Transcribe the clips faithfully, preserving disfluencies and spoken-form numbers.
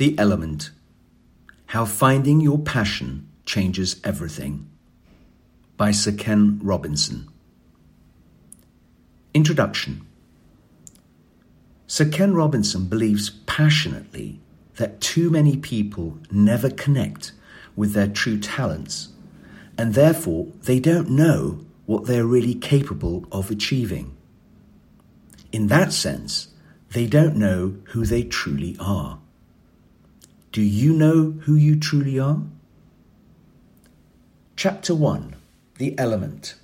The Element. How Finding Your Passion Changes Everything. By Sir Ken Robinson. Introduction. Sir Ken Robinson believes passionately that too many people never connect with their true talents, and therefore they don't know what they're really capable of achieving. In that sense, they don't know who they truly are. Do you know who you truly are? Chapter one. The Element.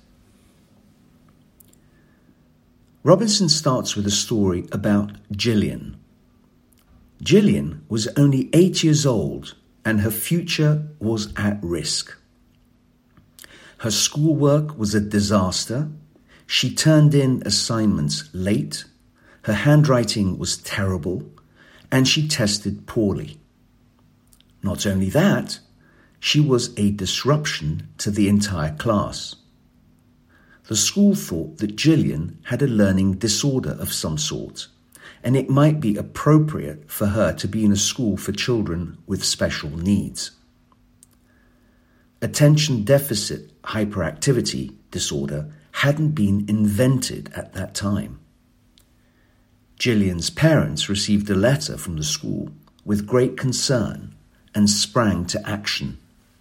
Robinson starts with a story about Gillian. Gillian was only eight years old and her future was at risk. Her schoolwork was a disaster. She turned in assignments late. Her handwriting was terrible and she tested poorly. Not only that, she was a disruption to the entire class. The school thought that Gillian had a learning disorder of some sort, and it might be appropriate for her to be in a school for children with special needs. Attention deficit hyperactivity disorder hadn't been invented at that time. Gillian's parents received a letter from the school with great concern and sprang to action.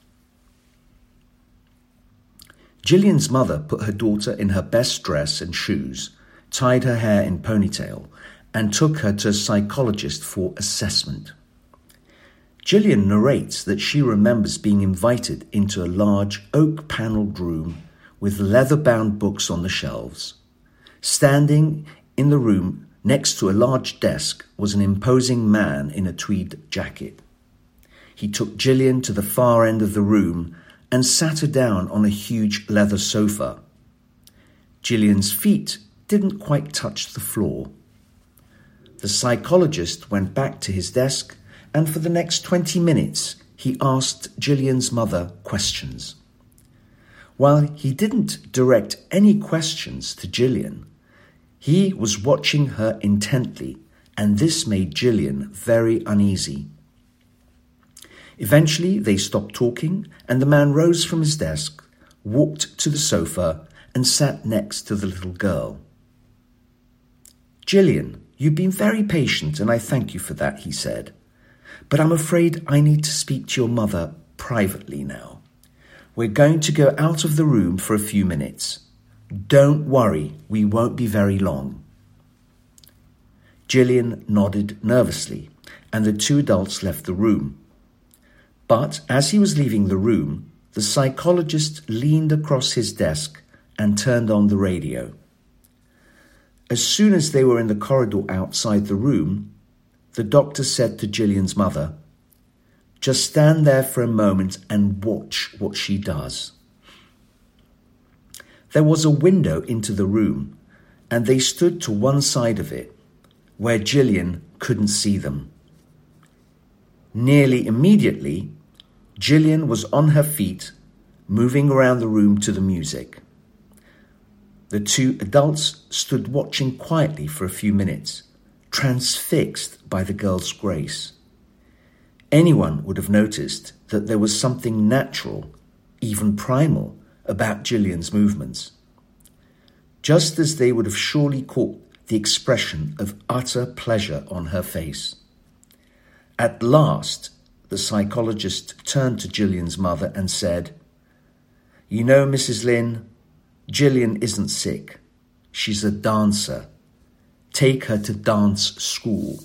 Gillian's mother put her daughter in her best dress and shoes, tied her hair in ponytail, and took her to a psychologist for assessment. Gillian narrates that she remembers being invited into a large oak-panelled room with leather-bound books on the shelves. Standing in the room next to a large desk was an imposing man in a tweed jacket. He took Gillian to the far end of the room and sat her down on a huge leather sofa. Gillian's feet didn't quite touch the floor. The psychologist went back to his desk, and for the next twenty minutes he asked Gillian's mother questions. While he didn't direct any questions to Gillian, he was watching her intently, and this made Gillian very uneasy. Eventually they stopped talking, and the man rose from his desk, walked to the sofa, and sat next to the little girl. "Gillian, you've been very patient, and I thank you for that," he said. "But I'm afraid I need to speak to your mother privately now. We're going to go out of the room for a few minutes. Don't worry, we won't be very long." Gillian nodded nervously, and the two adults left the room. But as he was leaving the room, the psychologist leaned across his desk and turned on the radio. As soon as they were in the corridor outside the room, the doctor said to Gillian's mother, "Just stand there for a moment and watch what she does." There was a window into the room, and they stood to one side of it, where Gillian couldn't see them. Nearly immediately, Gillian was on her feet, moving around the room to the music. The two adults stood watching quietly for a few minutes, transfixed by the girl's grace. Anyone would have noticed that there was something natural, even primal, about Gillian's movements. Just as they would have surely caught the expression of utter pleasure on her face. At last, the psychologist turned to Gillian's mother and said, "You know, Missus Lynn, Gillian isn't sick. She's a dancer. Take her to dance school."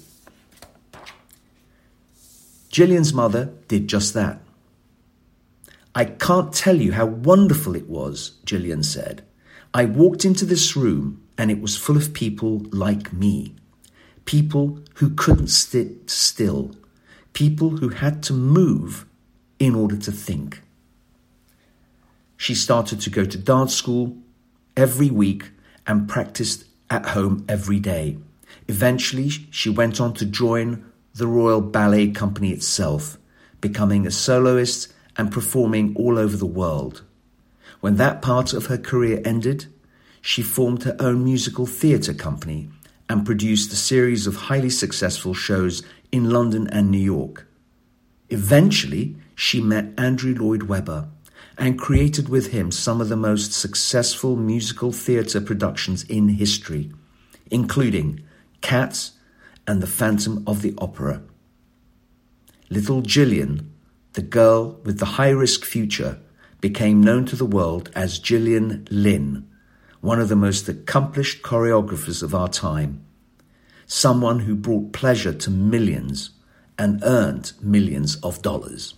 Gillian's mother did just that. "I can't tell you how wonderful it was," Gillian said. "I walked into this room and it was full of people like me. People who couldn't sit still. People who had to move in order to think." She started to go to dance school every week and practiced at home every day. Eventually, she went on to join the Royal Ballet Company itself, becoming a soloist and performing all over the world. When that part of her career ended, she formed her own musical theatre company and produced a series of highly successful shows in London and New York. Eventually, she met Andrew Lloyd Webber and created with him some of the most successful musical theatre productions in history, including Cats and The Phantom of the Opera. Little Gillian, the girl with the high-risk future, became known to the world as Gillian Lynne, one of the most accomplished choreographers of our time, someone who brought pleasure to millions and earned millions of dollars.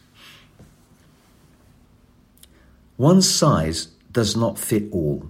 One size does not fit all.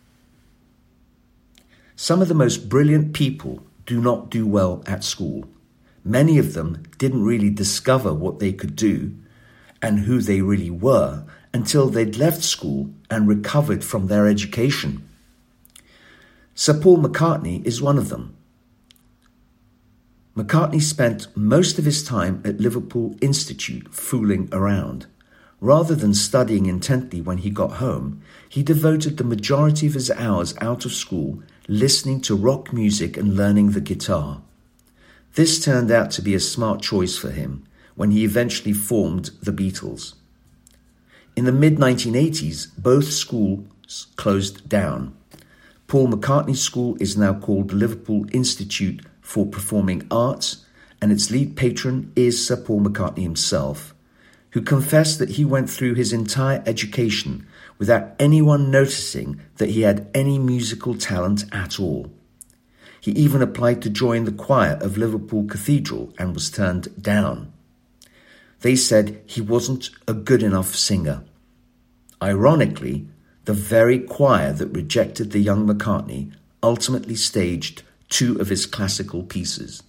Some of the most brilliant people do not do well at school. Many of them didn't really discover what they could do and who they really were until they'd left school and recovered from their education. Sir Paul McCartney is one of them. McCartney spent most of his time at Liverpool Institute fooling around. Rather than studying intently when he got home, he devoted the majority of his hours out of school listening to rock music and learning the guitar. This turned out to be a smart choice for him when he eventually formed the Beatles. In the mid nineteen eighties, both schools closed down. Paul McCartney's school is now called the Liverpool Institute for Performing Arts, and its lead patron is Sir Paul McCartney himself, who confessed that he went through his entire education without anyone noticing that he had any musical talent at all. He even applied to join the choir of Liverpool Cathedral and was turned down. They said he wasn't a good enough singer. Ironically, the very choir that rejected the young McCartney ultimately staged two of his classical pieces.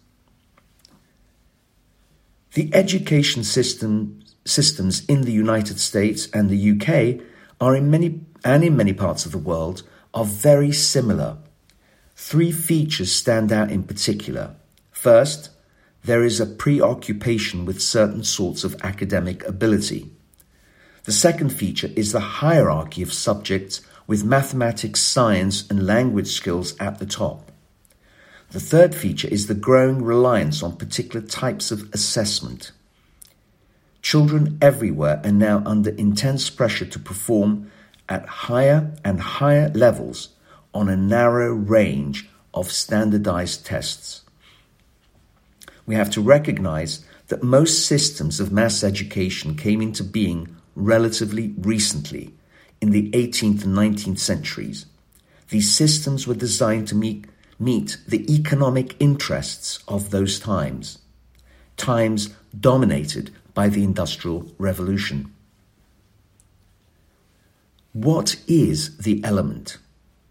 The education system, systems in the United States and the U K are in many and in many parts of the world are very similar. Three features stand out in particular. First, there is a preoccupation with certain sorts of academic ability. The second feature is the hierarchy of subjects with mathematics, science, and language skills at the top. The third feature is the growing reliance on particular types of assessment. Children everywhere are now under intense pressure to perform at higher and higher levels on a narrow range of standardized tests. We have to recognize that most systems of mass education came into being relatively recently, in the eighteenth and nineteenth centuries. These systems were designed to meet, meet the economic interests of those times, times dominated by the Industrial Revolution. What is the element?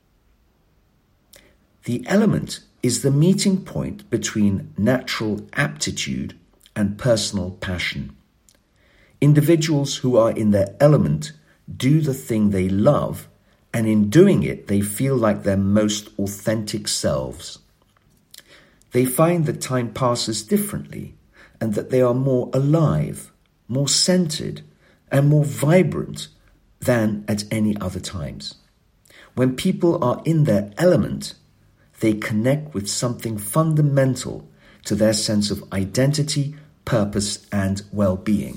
The element is the meeting point between natural aptitude and personal passion. Individuals who are in their element do the thing they love, and in doing it, they feel like their most authentic selves. They find that time passes differently and that they are more alive, more centered, and more vibrant than at any other times. When people are in their element, they connect with something fundamental to their sense of identity, purpose, and well-being.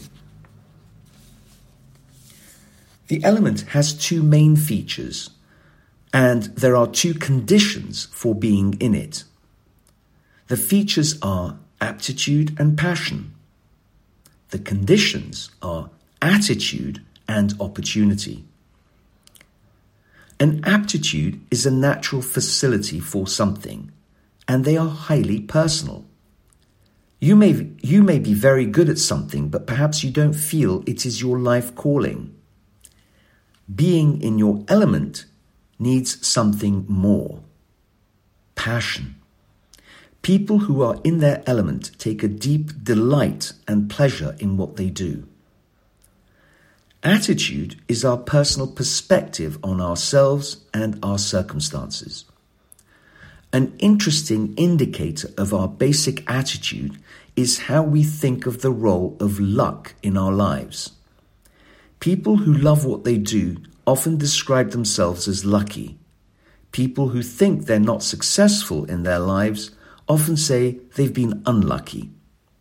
The element has two main features, and there are two conditions for being in it. The features are aptitude and passion. The conditions are attitude and opportunity. An aptitude is a natural facility for something, and they are highly personal. You may, you may be very good at something, but perhaps you don't feel it is your life calling. Being in your element needs something more. Passion. People who are in their element take a deep delight and pleasure in what they do. Attitude is our personal perspective on ourselves and our circumstances. An interesting indicator of our basic attitude is how we think of the role of luck in our lives. People who love what they do often describe themselves as lucky. People who think they're not successful in their lives often say they've been unlucky.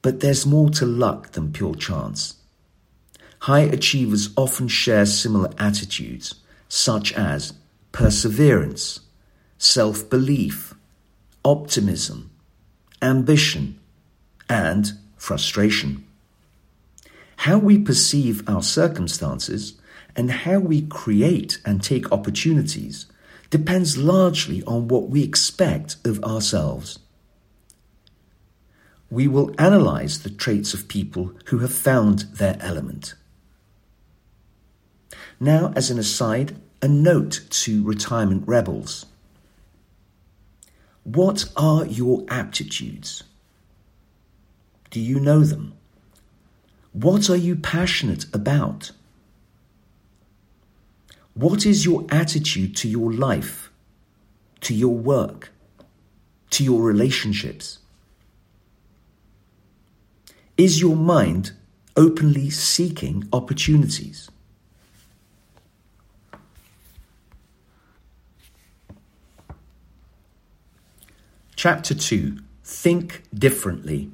But there's more to luck than pure chance. High achievers often share similar attitudes, such as perseverance, self-belief, optimism, ambition, and frustration. How we perceive our circumstances and how we create and take opportunities depends largely on what we expect of ourselves. We will analyze the traits of people who have found their element. Now, as an aside, a note to retirement rebels. What are your aptitudes? Do you know them? What are you passionate about? What is your attitude to your life, to your work, to your relationships? Is your mind openly seeking opportunities? Chapter two. Think differently.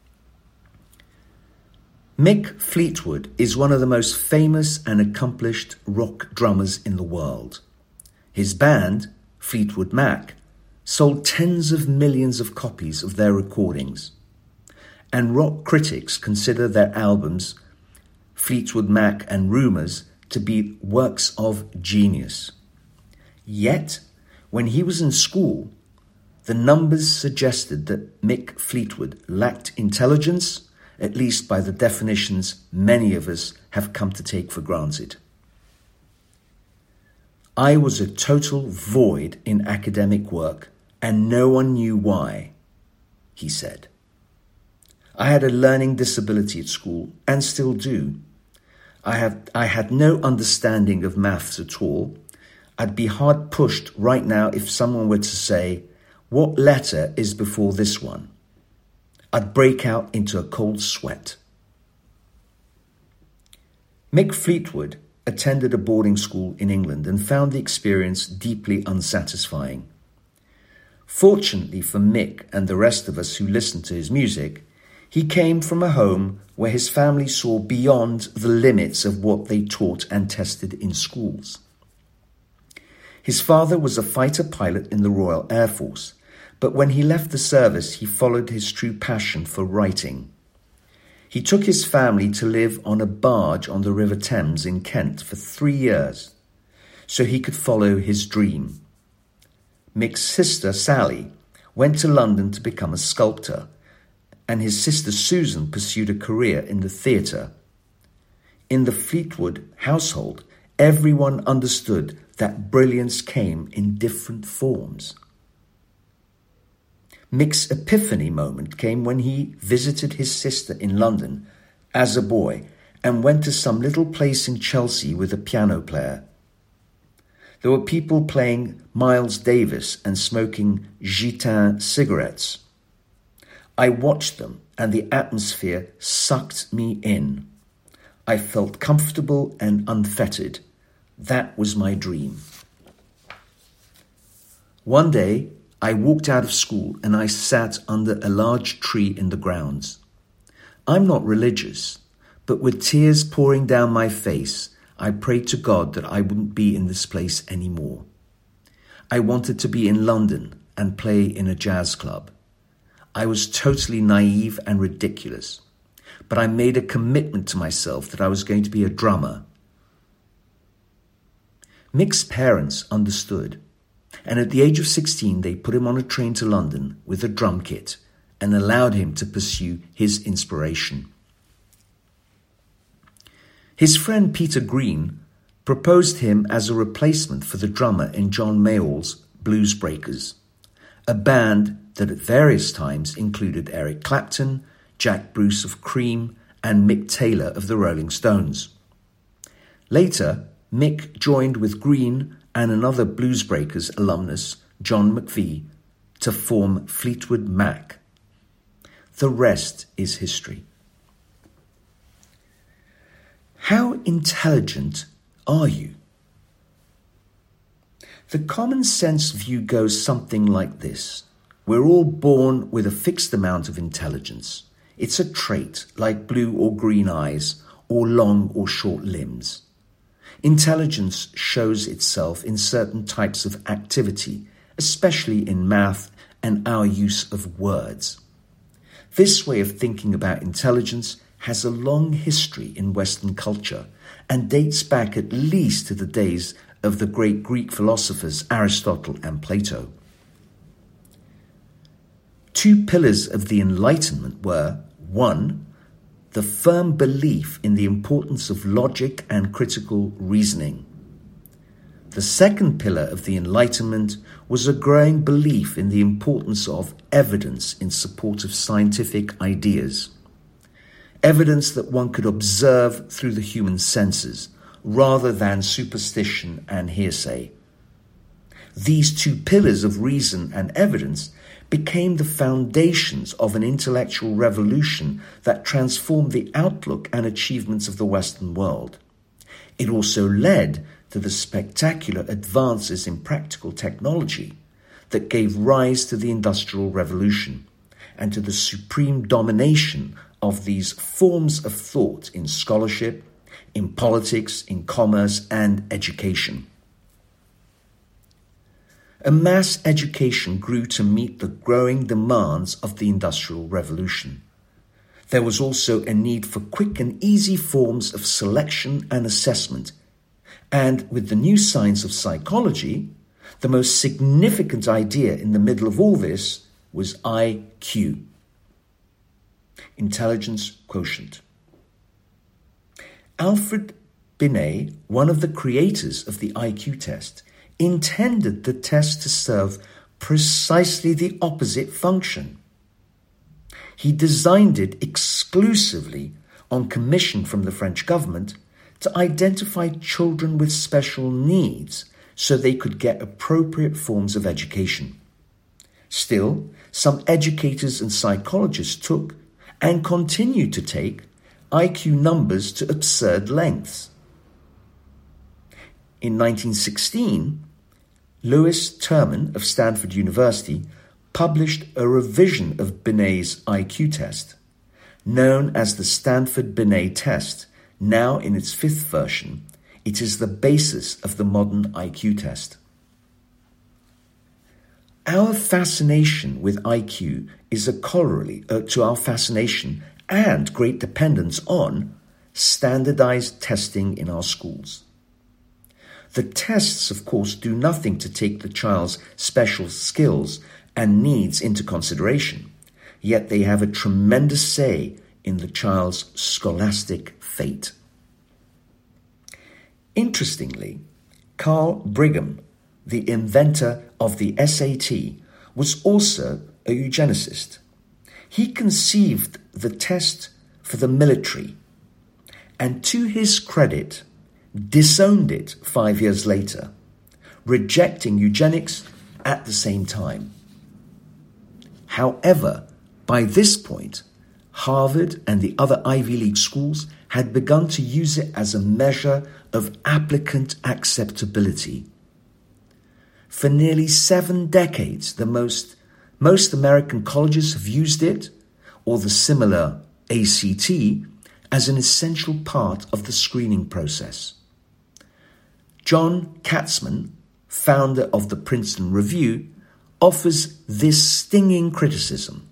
Mick Fleetwood is one of the most famous and accomplished rock drummers in the world. His band, Fleetwood Mac, sold tens of millions of copies of their recordings, and rock critics consider their albums, Fleetwood Mac and Rumours, to be works of genius. Yet, when he was in school, the numbers suggested that Mick Fleetwood lacked intelligence, at least by the definitions many of us have come to take for granted. I was a total void in academic work, and no one knew why, he said. I had a learning disability at school, and still do. I have I had no understanding of maths at all. I'd be hard pushed right now if someone were to say, "What letter is before this one?" I'd break out into a cold sweat. Mick Fleetwood attended a boarding school in England and found the experience deeply unsatisfying. Fortunately for Mick and the rest of us who listened to his music, he came from a home where his family saw beyond the limits of what they taught and tested in schools. His father was a fighter pilot in the Royal Air Force, but when he left the service, he followed his true passion for writing. He took his family to live on a barge on the River Thames in Kent for three years, so he could follow his dream. Mick's sister, Sally, went to London to become a sculptor, and his sister Susan pursued a career in the theatre. In the Fleetwood household, everyone understood that brilliance came in different forms. Mick's epiphany moment came when he visited his sister in London as a boy and went to some little place in Chelsea with a piano player. There were people playing Miles Davis and smoking Gitan cigarettes. I watched them, and the atmosphere sucked me in. I felt comfortable and unfettered. That was my dream. One day, I walked out of school and I sat under a large tree in the grounds. I'm not religious, but with tears pouring down my face, I prayed to God that I wouldn't be in this place anymore. I wanted to be in London and play in a jazz club. I was totally naive and ridiculous, but I made a commitment to myself that I was going to be a drummer. Mick's parents understood, and at the age of sixteen, they put him on a train to London with a drum kit and allowed him to pursue his inspiration. His friend Peter Green proposed him as a replacement for the drummer in John Mayall's Blues Breakers, a band that at various times included Eric Clapton, Jack Bruce of Cream, and Mick Taylor of the Rolling Stones. Later, Mick joined with Green and another Blues Breakers alumnus, John McVie, to form Fleetwood Mac. The rest is history. How intelligent are you? The common sense view goes something like this. We're all born with a fixed amount of intelligence. It's a trait like blue or green eyes or long or short limbs. Intelligence shows itself in certain types of activity, especially in math and our use of words. This way of thinking about intelligence has a long history in Western culture and dates back at least to the days of the great Greek philosophers Aristotle and Plato. Two pillars of the Enlightenment were, one, the firm belief in the importance of logic and critical reasoning. The second pillar of the Enlightenment was a growing belief in the importance of evidence in support of scientific ideas. Evidence that one could observe through the human senses, rather than superstition and hearsay. These two pillars of reason and evidence became the foundations of an intellectual revolution that transformed the outlook and achievements of the Western world. It also led to the spectacular advances in practical technology that gave rise to the Industrial Revolution and to the supreme domination of these forms of thought in scholarship, in politics, in commerce, and education. A mass education grew to meet the growing demands of the Industrial Revolution. There was also a need for quick and easy forms of selection and assessment, and with the new science of psychology, the most significant idea in the middle of all this was I Q. Intelligence quotient. Alfred Binet, one of the creators of the I Q test, intended the test to serve precisely the opposite function. He designed it exclusively on commission from the French government to identify children with special needs so they could get appropriate forms of education. Still, some educators and psychologists took and continue to take I Q numbers to absurd lengths. In nineteen sixteen, Louis Terman of Stanford University published a revision of Binet's I Q test, known as the Stanford-Binet test. Now in its fifth version, it is the basis of the modern I Q test. Our fascination with I Q is a corollary uh, to our fascination and great dependence on standardized testing in our schools. The tests, of course, do nothing to take the child's special skills and needs into consideration, yet they have a tremendous say in the child's scholastic fate. Interestingly, Carl Brigham, the inventor of the S A T, was also a eugenicist. He conceived the test for the military and, to his credit, disowned it five years later, rejecting eugenics at the same time. However, by this point, Harvard and the other Ivy League schools had begun to use it as a measure of applicant acceptability. For nearly seven decades, the most, most American colleges have used it, or the similar A C T, as an essential part of the screening process. John Katzman, founder of the Princeton Review, offers this stinging criticism.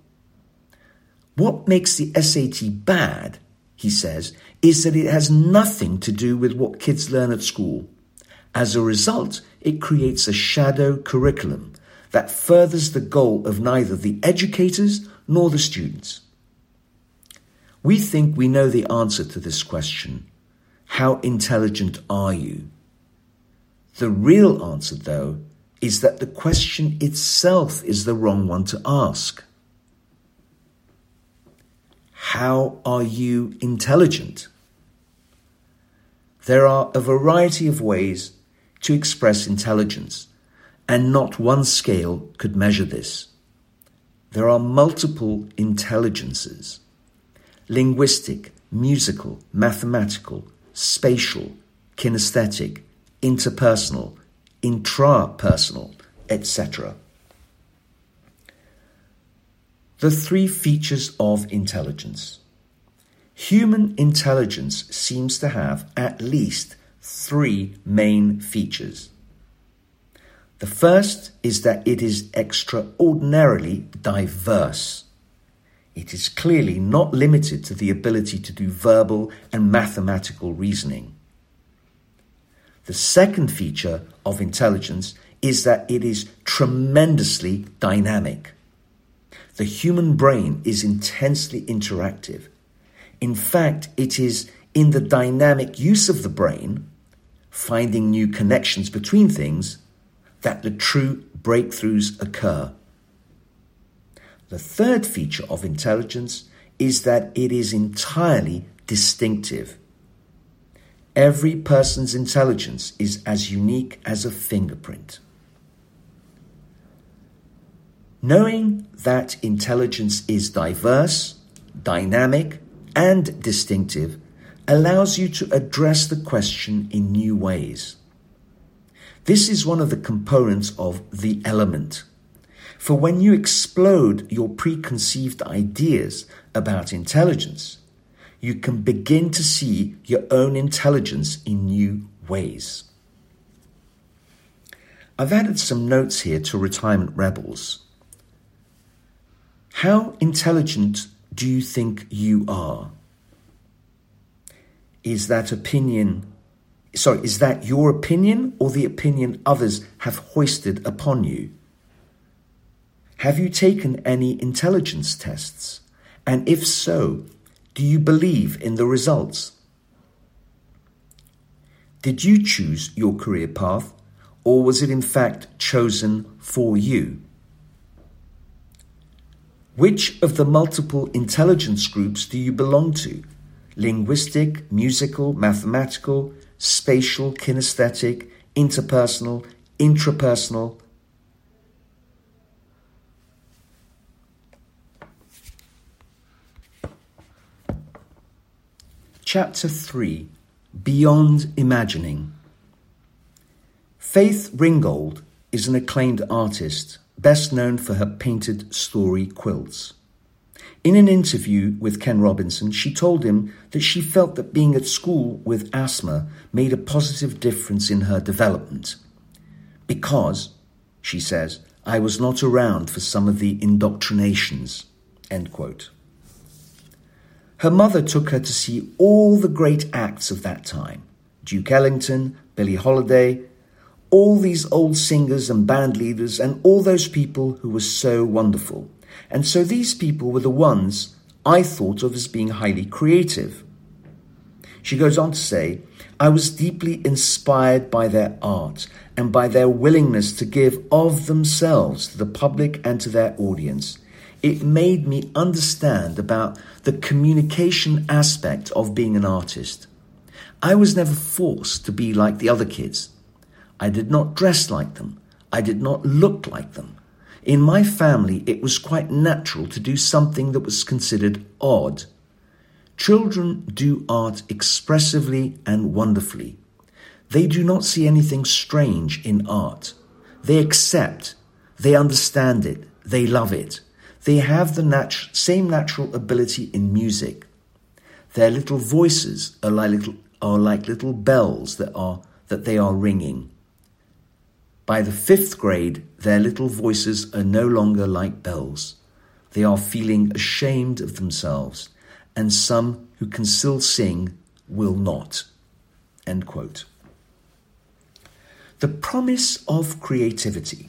What makes the S A T bad, he says, is that it has nothing to do with what kids learn at school. As a result, it creates a shadow curriculum that furthers the goal of neither the educators nor the students. We think we know the answer to this question. How intelligent are you? The real answer, though, is that the question itself is the wrong one to ask. How are you intelligent? There are a variety of ways to express intelligence, and not one scale could measure this. There are multiple intelligences: linguistic, musical, mathematical, spatial, kinesthetic, interpersonal, intrapersonal, et cetera. The three features of intelligence. Human intelligence seems to have at least three main features. The first is that it is extraordinarily diverse. It is clearly not limited to the ability to do verbal and mathematical reasoning. The second feature of intelligence is that it is tremendously dynamic. The human brain is intensely interactive. In fact, it is in the dynamic use of the brain, finding new connections between things, that the true breakthroughs occur. The third feature of intelligence is that it is entirely distinctive. Every person's intelligence is as unique as a fingerprint. Knowing that intelligence is diverse, dynamic, and distinctive allows you to address the question in new ways. This is one of the components of the element. For when you explode your preconceived ideas about intelligence, you can begin to see your own intelligence in new ways. I've added some notes here to Retirement Rebels. How intelligent do you think you are? Is that opinion, sorry, is that your opinion or the opinion others have hoisted upon you? Have you taken any intelligence tests? And if so, do you believe in the results? Did you choose your career path, or was it in fact chosen for you? Which of the multiple intelligence groups do you belong to? Linguistic, musical, mathematical, spatial, kinesthetic, interpersonal, intrapersonal? Chapter three, Beyond Imagining. Faith Ringgold is an acclaimed artist, best known for her painted story quilts. In an interview with Ken Robinson, she told him that she felt that being at school with asthma made a positive difference in her development. Because, she says, I was not around for some of the indoctrinations. End quote. Her mother took her to see all the great acts of that time. Duke Ellington, Billie Holiday, all these old singers and band leaders and all those people who were so wonderful. And so these people were the ones I thought of as being highly creative. She goes on to say, I was deeply inspired by their art and by their willingness to give of themselves to the public and to their audience. It made me understand about the communication aspect of being an artist. I was never forced to be like the other kids. I did not dress like them. I did not look like them. In my family, it was quite natural to do something that was considered odd. Children do art expressively and wonderfully. They do not see anything strange in art. They accept, they understand it, they love it. They have the nat- same natural ability in music. Their little voices are like little, are like little bells that are that they are ringing. By the fifth grade, their little voices are no longer like bells. They are feeling ashamed of themselves, and some who can still sing will not. End quote. The promise of creativity.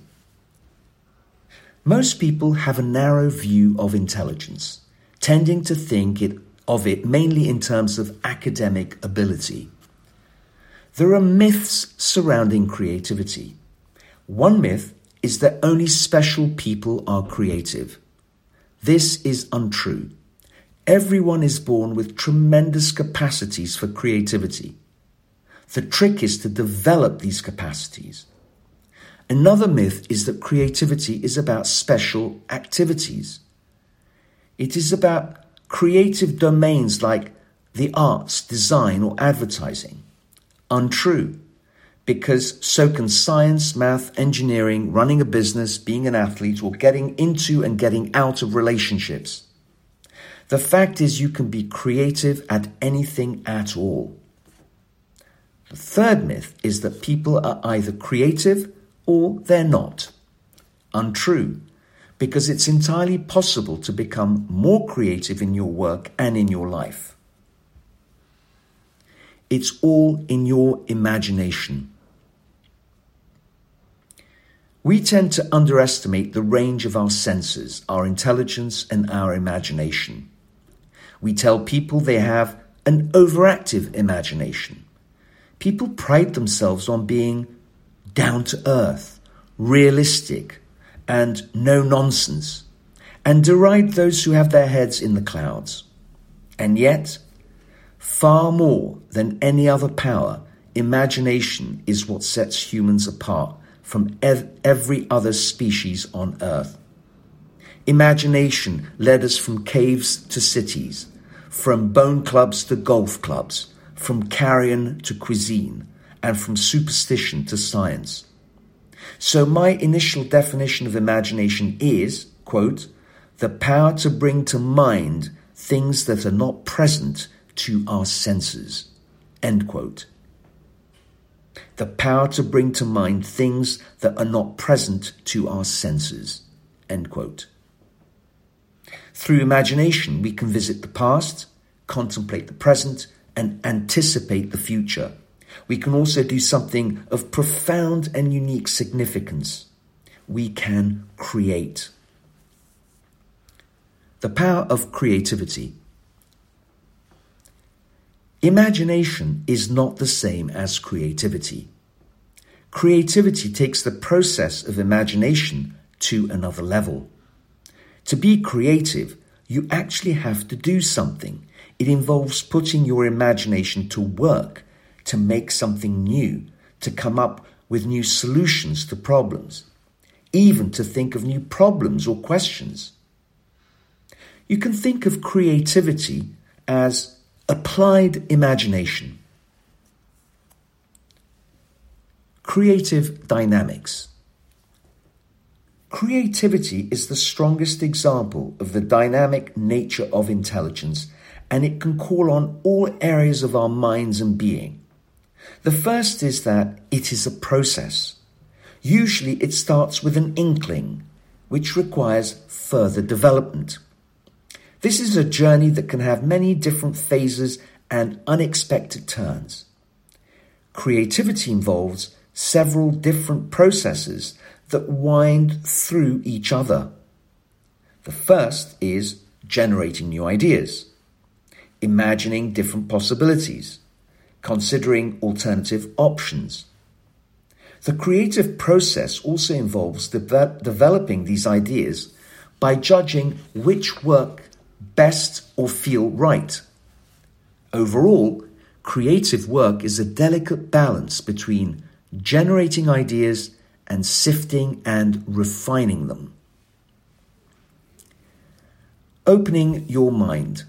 Most people have a narrow view of intelligence, tending to think it, of it mainly in terms of academic ability. There are myths surrounding creativity. One myth is that only special people are creative. This is untrue. Everyone is born with tremendous capacities for creativity. The trick is to develop these capacities. Another myth is that creativity is about special activities. It is about creative domains like the arts, design, or advertising. Untrue. because so can science, math, engineering, running a business, being an athlete, or getting into and getting out of relationships. The fact is you can be creative at anything at all. The third myth is that people are either creative or they're not. Untrue, because it's entirely possible to become more creative in your work and in your life. It's all in your imagination. We tend to underestimate the range of our senses, our intelligence, and our imagination. We tell people they have an overactive imagination. People pride themselves on being down to earth, realistic, and no nonsense, and deride those who have their heads in the clouds. And yet, far more than any other power, imagination is what sets humans apart from ev- every other species on earth. Imagination led us from caves to cities, from bone clubs to golf clubs, from carrion to cuisine, and from superstition to science. So my initial definition of imagination is, quote, the power to bring to mind things that are not present to our senses, end quote. The power to bring to mind things that are not present to our senses, end quote. Through imagination, we can visit the past, contemplate the present, and anticipate the future. We can also do something of profound and unique significance. We can create. The power of creativity. Imagination is not the same as creativity. Creativity takes the process of imagination to another level. To be creative, you actually have to do something. It involves putting your imagination to work, to make something new, to come up with new solutions to problems, even to think of new problems or questions. You can think of creativity as applied imagination. Creative dynamics. Creativity is the strongest example of the dynamic nature of intelligence, and it can call on all areas of our minds and being. The first is that it is a process. Usually it starts with an inkling, which requires further development. This is a journey that can have many different phases and unexpected turns. Creativity involves several different processes that wind through each other. The first is generating new ideas, imagining different possibilities, considering alternative options. The creative process also involves de- developing these ideas by judging which work best or feel right. Overall, creative work is a delicate balance between generating ideas and sifting and refining them. Opening your mind.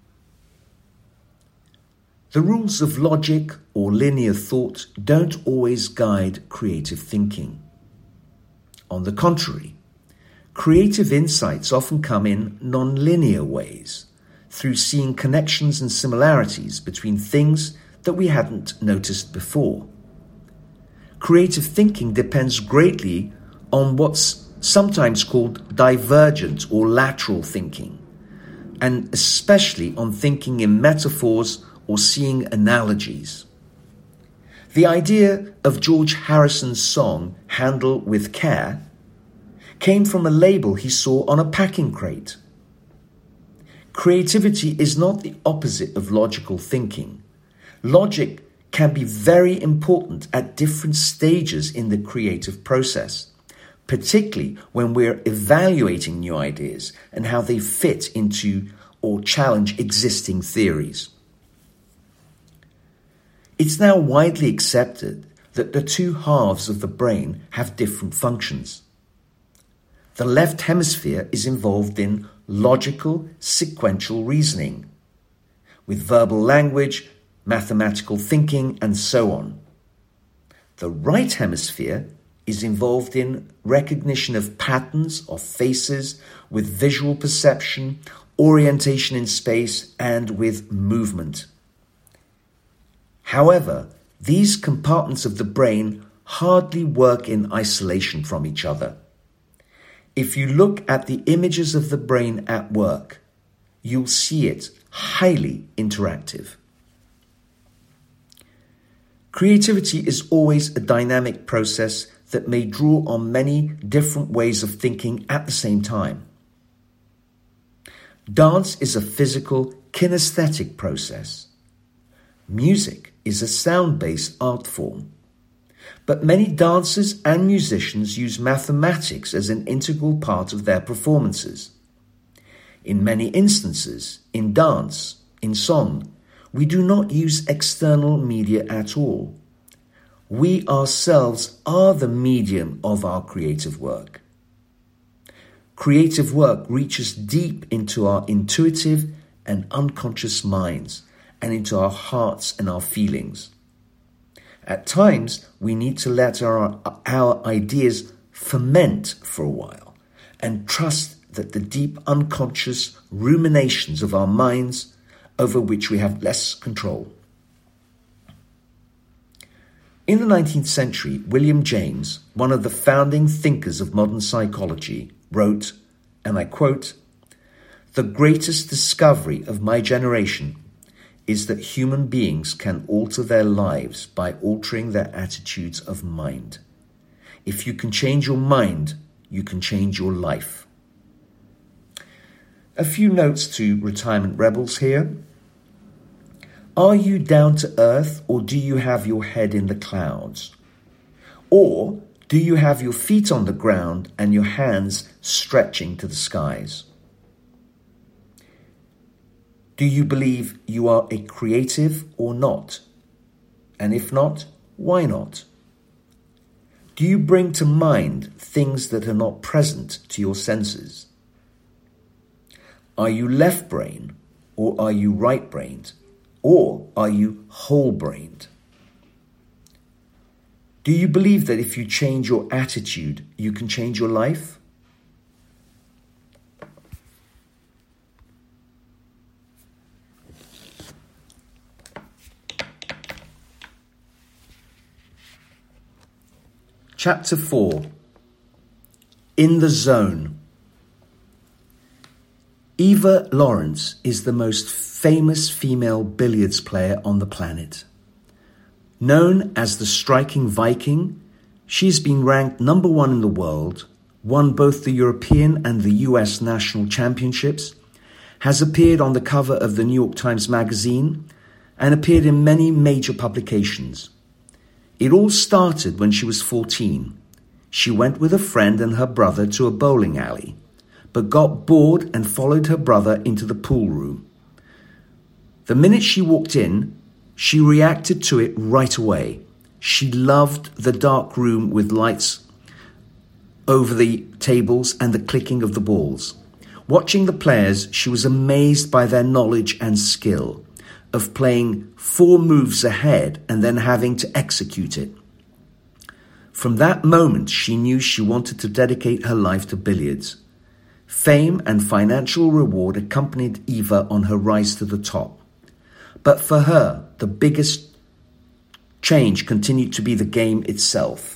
The rules of logic or linear thought don't always guide creative thinking. On the contrary, creative insights often come in non-linear ways, through seeing connections and similarities between things that we hadn't noticed before. Creative thinking depends greatly on what's sometimes called divergent or lateral thinking, and especially on thinking in metaphors or seeing analogies. The idea of George Harrison's song, Handle with Care, came from a label he saw on a packing crate. Creativity is not the opposite of logical thinking. Logic can be very important at different stages in the creative process, particularly when we're evaluating new ideas and how they fit into or challenge existing theories. It's now widely accepted that the two halves of the brain have different functions. The left hemisphere is involved in logical, sequential reasoning, with verbal language, mathematical thinking, and so on. The right hemisphere is involved in recognition of patterns of faces, with visual perception, orientation in space, and with movement. However, these compartments of the brain hardly work in isolation from each other. If you look at the images of the brain at work, you'll see it highly interactive. Creativity is always a dynamic process that may draw on many different ways of thinking at the same time. Dance is a physical, kinesthetic process. Music is a sound-based art form. But many dancers and musicians use mathematics as an integral part of their performances. In many instances, in dance, in song, we do not use external media at all. We ourselves are the medium of our creative work. Creative work reaches deep into our intuitive and unconscious minds and into our hearts and our feelings. At times, we need to let our, our ideas ferment for a while and trust that the deep unconscious ruminations of our minds over which we have less control. In the nineteenth century, William James, one of the founding thinkers of modern psychology, wrote, and I quote, "The greatest discovery of my generation is that human beings can alter their lives by altering their attitudes of mind. If you can change your mind, you can change your life." A few notes to retirement rebels here. Are you down to earth, or do you have your head in the clouds? Or do you have your feet on the ground and your hands stretching to the skies? Do you believe you are a creative or not? And if not, why not? Do you bring to mind things that are not present to your senses? Are you left-brained, or are you right-brained? Or are you whole-brained? Do you believe that if you change your attitude, you can change your life? Chapter four. In the Zone. Eva Lawrence is the most famous female billiards player on the planet. Known as the Striking Viking, she's been ranked number one in the world, won both the European and the U S national championships, has appeared on the cover of the New York Times Magazine, and appeared in many major publications. It all started when she was fourteen. She went with a friend and her brother to a bowling alley, but got bored and followed her brother into the pool room. The minute she walked in, she reacted to it right away. She loved the dark room with lights over the tables and the clicking of the balls. Watching the players, she was amazed by their knowledge and skill of playing four moves ahead and then having to execute it. From that moment, she knew she wanted to dedicate her life to billiards. Fame and financial reward accompanied Eva on her rise to the top. But for her, the biggest change continued to be the game itself.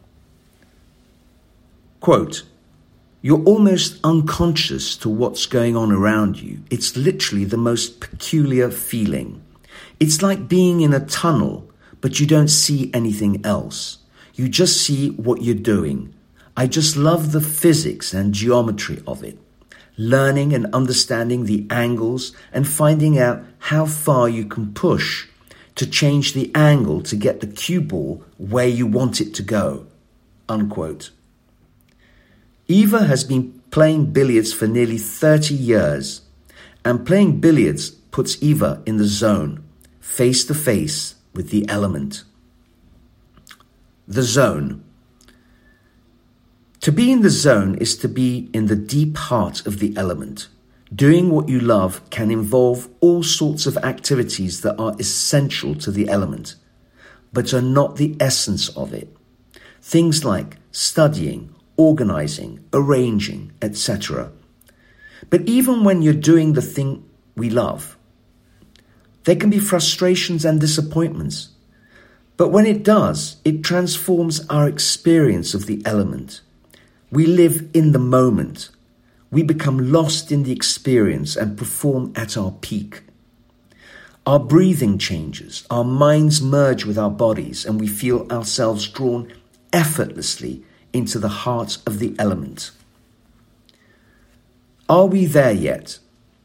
Quote, "You're almost unconscious to what's going on around you. It's literally the most peculiar feeling. It's like being in a tunnel, but you don't see anything else. You just see what you're doing. I just love the physics and geometry of it. Learning and understanding the angles and finding out how far you can push to change the angle to get the cue ball where you want it to go." Unquote. Eva has been playing billiards for nearly thirty years, and playing billiards puts Eva in the zone, face to face with the element. The zone. To be in the zone is to be in the deep heart of the element. Doing what you love can involve all sorts of activities that are essential to the element. but are not the essence of it. Things like studying, organizing, arranging, et cetera. But even when you're doing the thing we love, there can be frustrations and disappointments. But when it does, it transforms our experience of the element. We live in the moment. We become lost in the experience and perform at our peak. Our breathing changes, our minds merge with our bodies, and we feel ourselves drawn effortlessly into the heart of the element. Are we there yet?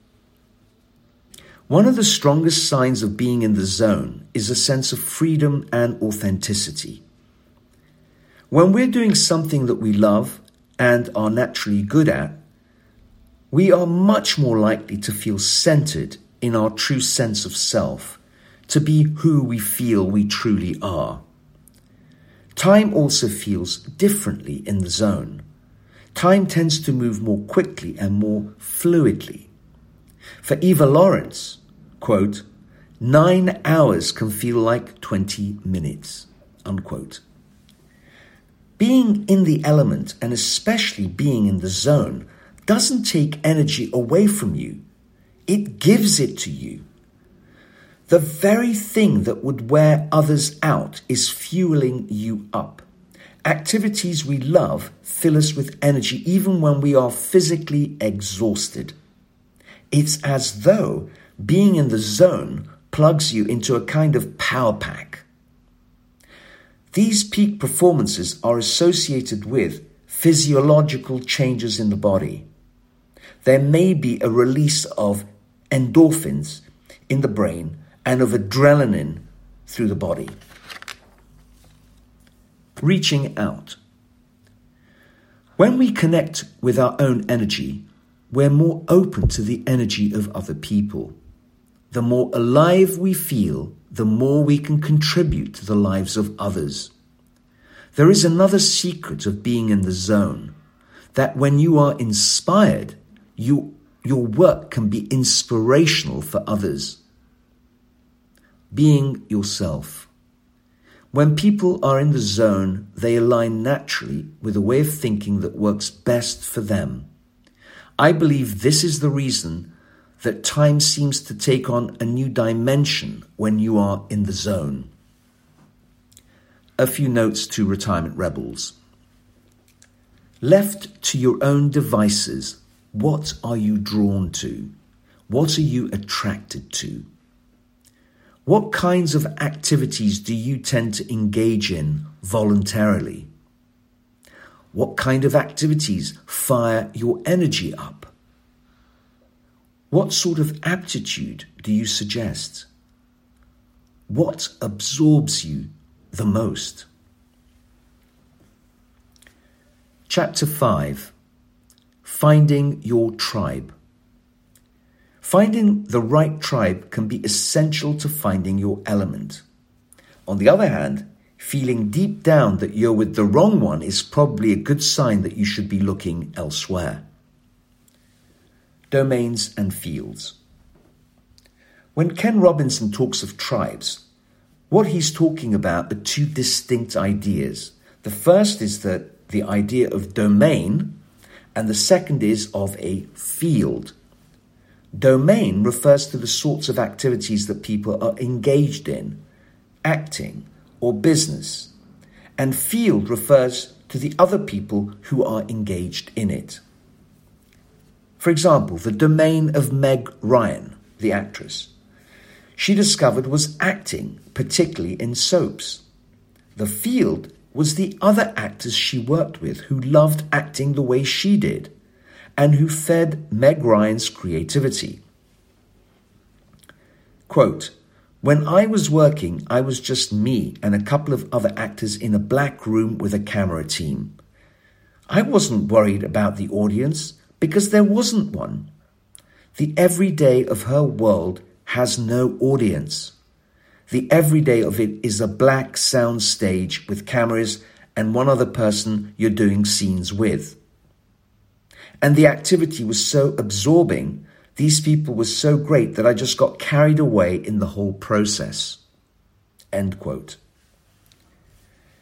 One of the strongest signs of being in the zone is a sense of freedom and authenticity. When we're doing something that we love and are naturally good at, we are much more likely to feel centered in our true sense of self, to be who we feel we truly are. Time also feels differently in the zone. Time tends to move more quickly and more fluidly. For Eva Lawrence, quote, nine hours can feel like twenty minutes, unquote. Being in the element, and especially being in the zone, doesn't take energy away from you. It gives it to you. The very thing that would wear others out is fueling you up. Activities we love fill us with energy even when we are physically exhausted. It's as though being in the zone plugs you into a kind of power pack. These peak performances are associated with physiological changes in the body. There may be a release of endorphins in the brain and of adrenaline through the body. Reaching out. When we connect with our own energy, we're more open to the energy of other people. The more alive we feel, the more we can contribute to the lives of others. There is another secret of being in the zone, that when you are inspired, you, your work can be inspirational for others. Being yourself. When people are in the zone, they align naturally with a way of thinking that works best for them. I believe this is the reason that time seems to take on a new dimension when you are in the zone. A few notes to retirement rebels. Left to your own devices, what are you drawn to? What are you attracted to? What kinds of activities do you tend to engage in voluntarily? What kind of activities fire your energy up? What sort of aptitude do you suggest? What absorbs you the most? Chapter five. Finding your tribe. Finding the right tribe can be essential to finding your element. On the other hand, feeling deep down that you're with the wrong one is probably a good sign that you should be looking elsewhere. Domains and fields. When Ken Robinson talks of tribes, what he's talking about are two distinct ideas. The first is that the idea of domain, and the second is of a field. Domain refers to the sorts of activities that people are engaged in, acting, or business, and field refers to the other people who are engaged in it. For example, the domain of Meg Ryan, the actress, she discovered was acting, particularly in soaps. The field was the other actors she worked with who loved acting the way she did and who fed Meg Ryan's creativity. Quote, "When I was working, I was just me and a couple of other actors in a black room with a camera team. I wasn't worried about the audience because there wasn't one. The everyday of her world has no audience. The everyday of it is a black sound stage with cameras and one other person you're doing scenes with. And the activity was so absorbing, these people were so great that I just got carried away in the whole process." End quote.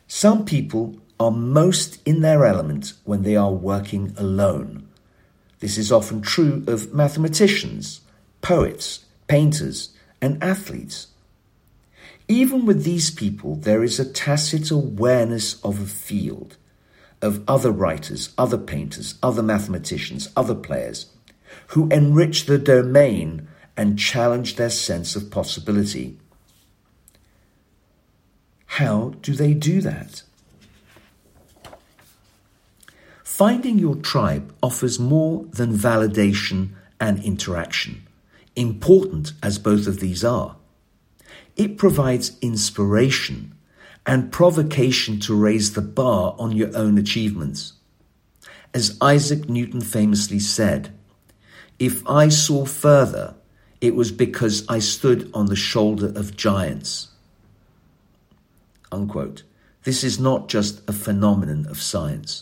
Some people are most in their element when they are working alone. This is often true of mathematicians, poets, painters, and athletes. Even with these people, there is a tacit awareness of a field, of other writers, other painters, other mathematicians, other players, who enrich the domain and challenge their sense of possibility. How do they do that? Finding your tribe offers more than validation and interaction, important as both of these are. It provides inspiration and provocation to raise the bar on your own achievements. As Isaac Newton famously said, "If I saw further, it was because I stood on the shoulder of giants." Unquote. This is not just a phenomenon of science.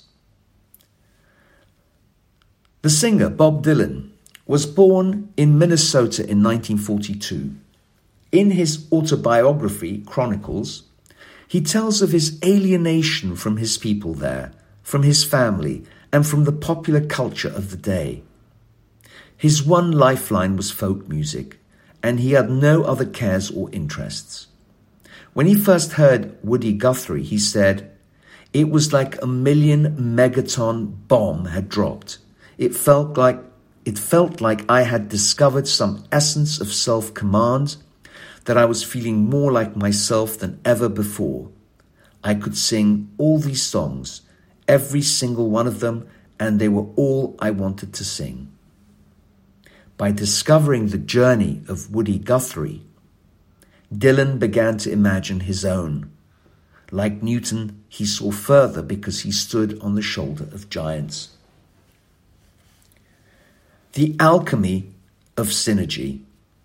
The singer Bob Dylan was born in Minnesota in nineteen forty-two. In his autobiography, Chronicles, he tells of his alienation from his people there, from his family, and from the popular culture of the day. His one lifeline was folk music, and he had no other cares or interests. When he first heard Woody Guthrie, he said, "It was like a million megaton bomb had dropped. It felt like it felt like I had discovered some essence of self-command, that I was feeling more like myself than ever before. I could sing all these songs, every single one of them, and they were all I wanted to sing." By discovering the journey of Woody Guthrie, Dylan began to imagine his own. Like Newton, he saw further because he stood on the shoulder of giants. The alchemy of synergy.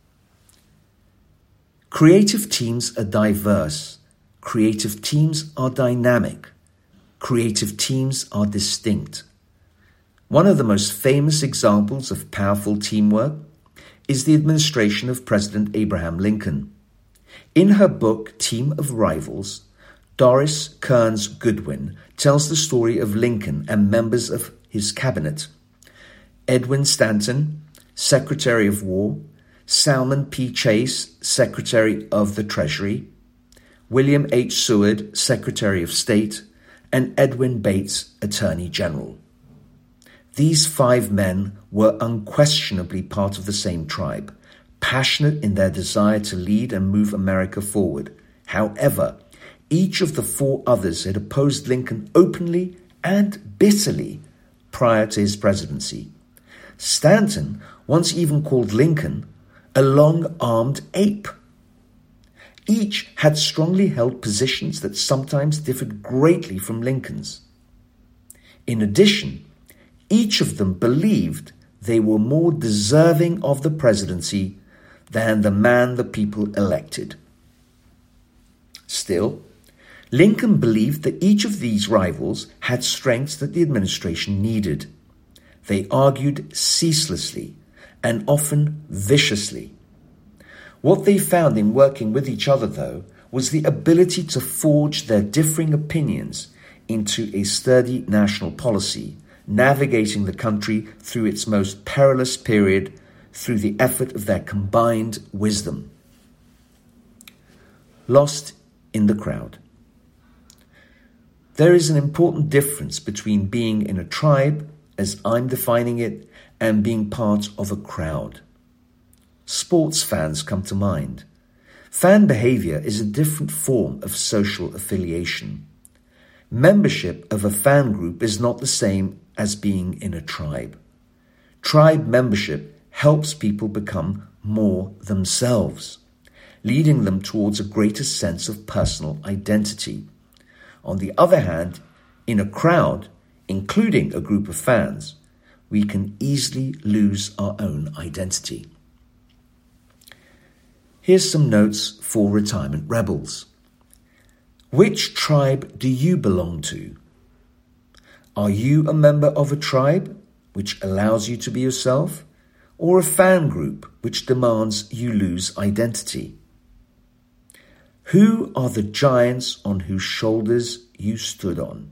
Creative teams are diverse. Creative teams are dynamic. Creative teams are distinct. One of the most famous examples of powerful teamwork is the administration of President Abraham Lincoln. In her book, Team of Rivals, Doris Kearns Goodwin tells the story of Lincoln and members of his cabinet. Edwin Stanton, Secretary of War, Salmon P. Chase, Secretary of the Treasury, William H. Seward, Secretary of State, and Edwin Bates, Attorney General. These five men were unquestionably part of the same tribe, passionate in their desire to lead and move America forward. However, each of the four others had opposed Lincoln openly and bitterly prior to his presidency. Stanton once even called Lincoln a long-armed ape. Each had strongly held positions that sometimes differed greatly from Lincoln's. In addition, each of them believed they were more deserving of the presidency than the man the people elected. Still, Lincoln believed that each of these rivals had strengths that the administration needed. They argued ceaselessly and often viciously. What they found in working with each other, though, was the ability to forge their differing opinions into a sturdy national policy, navigating the country through its most perilous period through the effort of their combined wisdom. Lost in the crowd. There is an important difference between being in a tribe, as I'm defining it, and being part of a crowd. Sports fans come to mind. Fan behavior is a different form of social affiliation. Membership of a fan group is not the same as being in a tribe. Tribe membership helps people become more themselves, leading them towards a greater sense of personal identity. On the other hand, in a crowd, including a group of fans, we can easily lose our own identity. Here's some notes for retirement rebels. Which tribe do you belong to? Are you a member of a tribe which allows you to be yourself, or a fan group which demands you lose identity? Who are the giants on whose shoulders you stood on?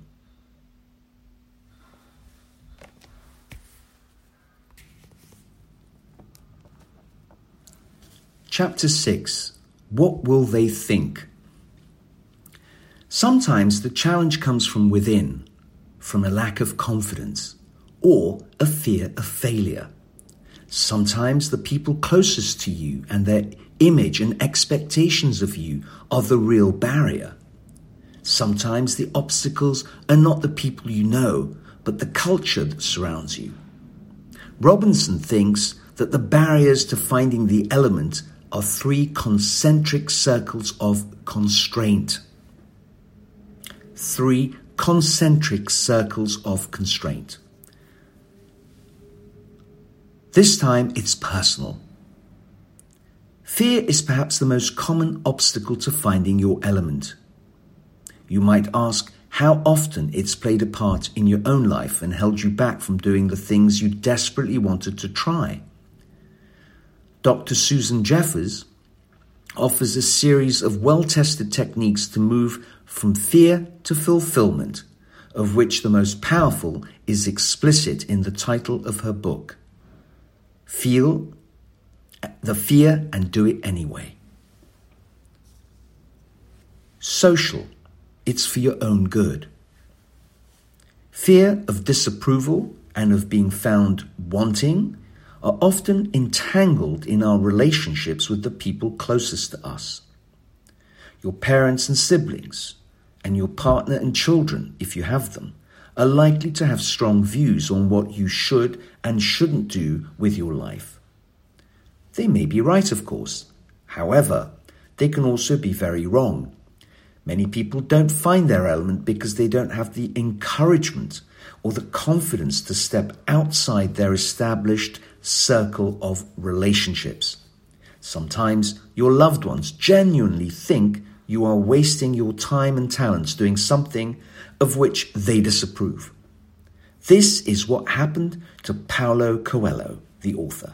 Chapter six. What will they think? Sometimes the challenge comes from within, from a lack of confidence, or a fear of failure. Sometimes the people closest to you and their image and expectations of you are the real barrier. Sometimes the obstacles are not the people you know, but the culture that surrounds you. Robinson thinks that the barriers to finding the element are three concentric circles of constraint. Three concentric circles of constraint. This time it's personal. Fear is perhaps the most common obstacle to finding your element. You might ask how often it's played a part in your own life and held you back from doing the things you desperately wanted to try. Doctor Susan Jeffers offers a series of well-tested techniques to move from fear to fulfillment, of which the most powerful is explicit in the title of her book, Feel the Fear and Do It Anyway. Social, it's for your own good. Fear of disapproval and of being found wanting are often entangled in our relationships with the people closest to us. Your parents and siblings, and your partner and children, if you have them, are likely to have strong views on what you should and shouldn't do with your life. They may be right, of course. However, they can also be very wrong. Many people don't find their element because they don't have the encouragement or the confidence to step outside their established circle of relationships. Sometimes your loved ones genuinely think you are wasting your time and talents doing something of which they disapprove. This is what happened to Paulo Coelho, the author.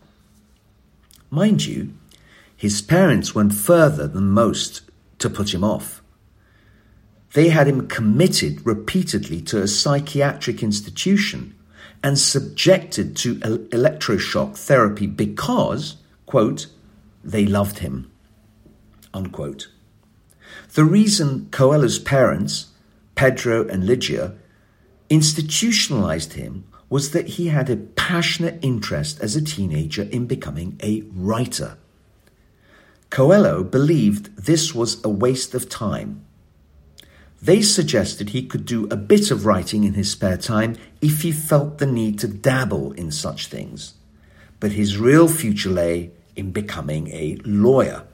Mind you, his parents went further than most to put him off. They had him committed repeatedly to a psychiatric institution and subjected to electroshock therapy because, quote, they loved him, unquote. The reason Coelho's parents, Pedro and Lygia, institutionalized him was that he had a passionate interest as a teenager in becoming a writer. Coelho believed this was a waste of time. They suggested he could do a bit of writing in his spare time if he felt the need to dabble in such things. But his real future lay in becoming a lawyer.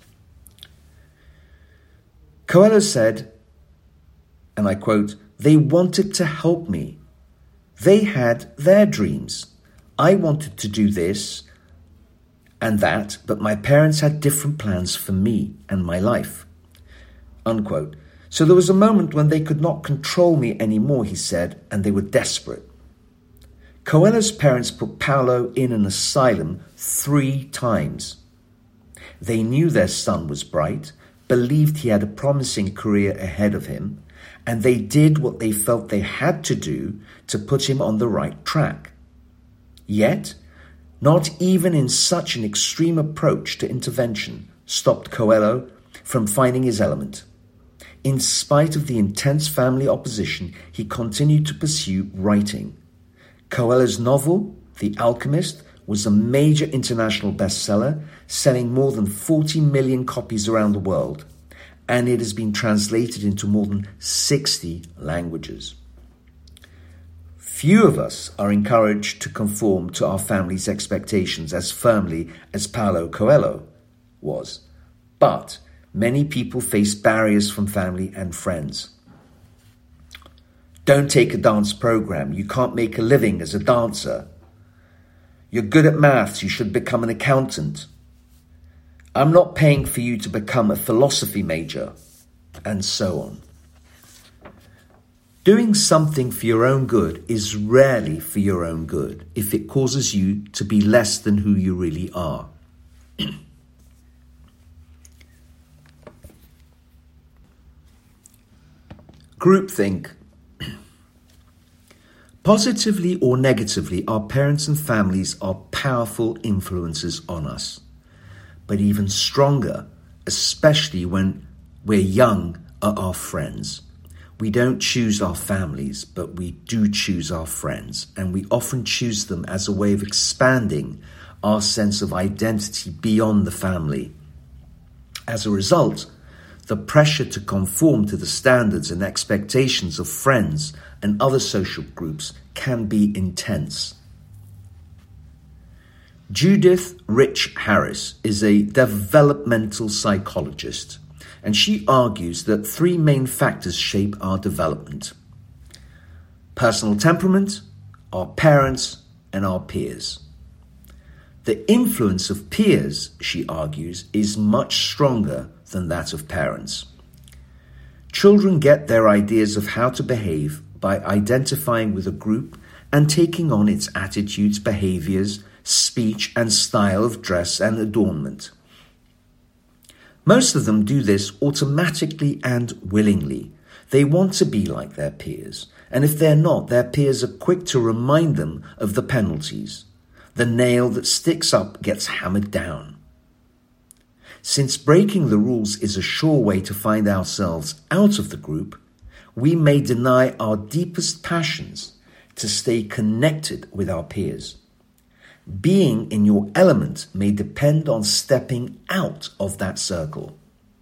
Coelho said, and I quote, "They wanted to help me. They had their dreams. I wanted to do this and that, but my parents had different plans for me and my life." Unquote. So there was a moment when they could not control me anymore, he said, and they were desperate. Coelho's parents put Paulo in an asylum three times. They knew their son was bright, believed he had a promising career ahead of him, and they did what they felt they had to do to put him on the right track. Yet, not even in such an extreme approach to intervention stopped Coelho from finding his element. In spite of the intense family opposition, he continued to pursue writing. Coelho's novel, The Alchemist, was a major international bestseller, selling more than forty million copies around the world, and it has been translated into more than sixty languages. Few of us are encouraged to conform to our family's expectations as firmly as Paulo Coelho was, but many people face barriers from family and friends. Don't take a dance program. You can't make a living as a dancer. You're good at maths. You should become an accountant. I'm not paying for you to become a philosophy major, and so on. Doing something for your own good is rarely for your own good if it causes you to be less than who you really are. Groupthink. Positively or negatively, our parents and families are powerful influences on us. But even stronger, especially when we're young, are our friends. We don't choose our families, but we do choose our friends, and we often choose them as a way of expanding our sense of identity beyond the family. As a result, the pressure to conform to the standards and expectations of friends and other social groups can be intense. Judith Rich Harris is a developmental psychologist, and she argues that three main factors shape our development: personal temperament, our parents, and our peers. The influence of peers, she argues, is much stronger than that of parents. Children get their ideas of how to behave by identifying with a group and taking on its attitudes, behaviors, speech, and style of dress and adornment. Most of them do this automatically and willingly. They want to be like their peers, and if they're not, their peers are quick to remind them of the penalties. The nail that sticks up gets hammered down. Since breaking the rules is a sure way to find ourselves out of the group, we may deny our deepest passions to stay connected with our peers. Being in your element may depend on stepping out of that circle.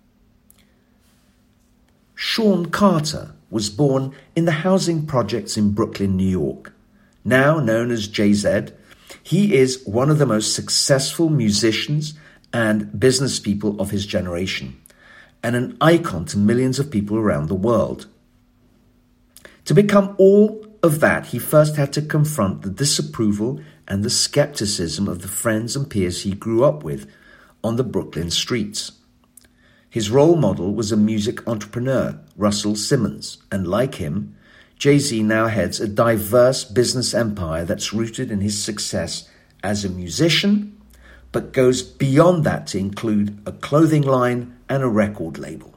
Sean Carter was born in the housing projects in Brooklyn, New York. Now known as Jay Z, he is one of the most successful musicians and business people of his generation, and an icon to millions of people around the world. To become all of that, he first had to confront the disapproval and the skepticism of the friends and peers he grew up with on the Brooklyn streets. His role model was a music entrepreneur, Russell Simmons, and like him, Jay-Z now heads a diverse business empire that's rooted in his success as a musician, but goes beyond that to include a clothing line and a record label.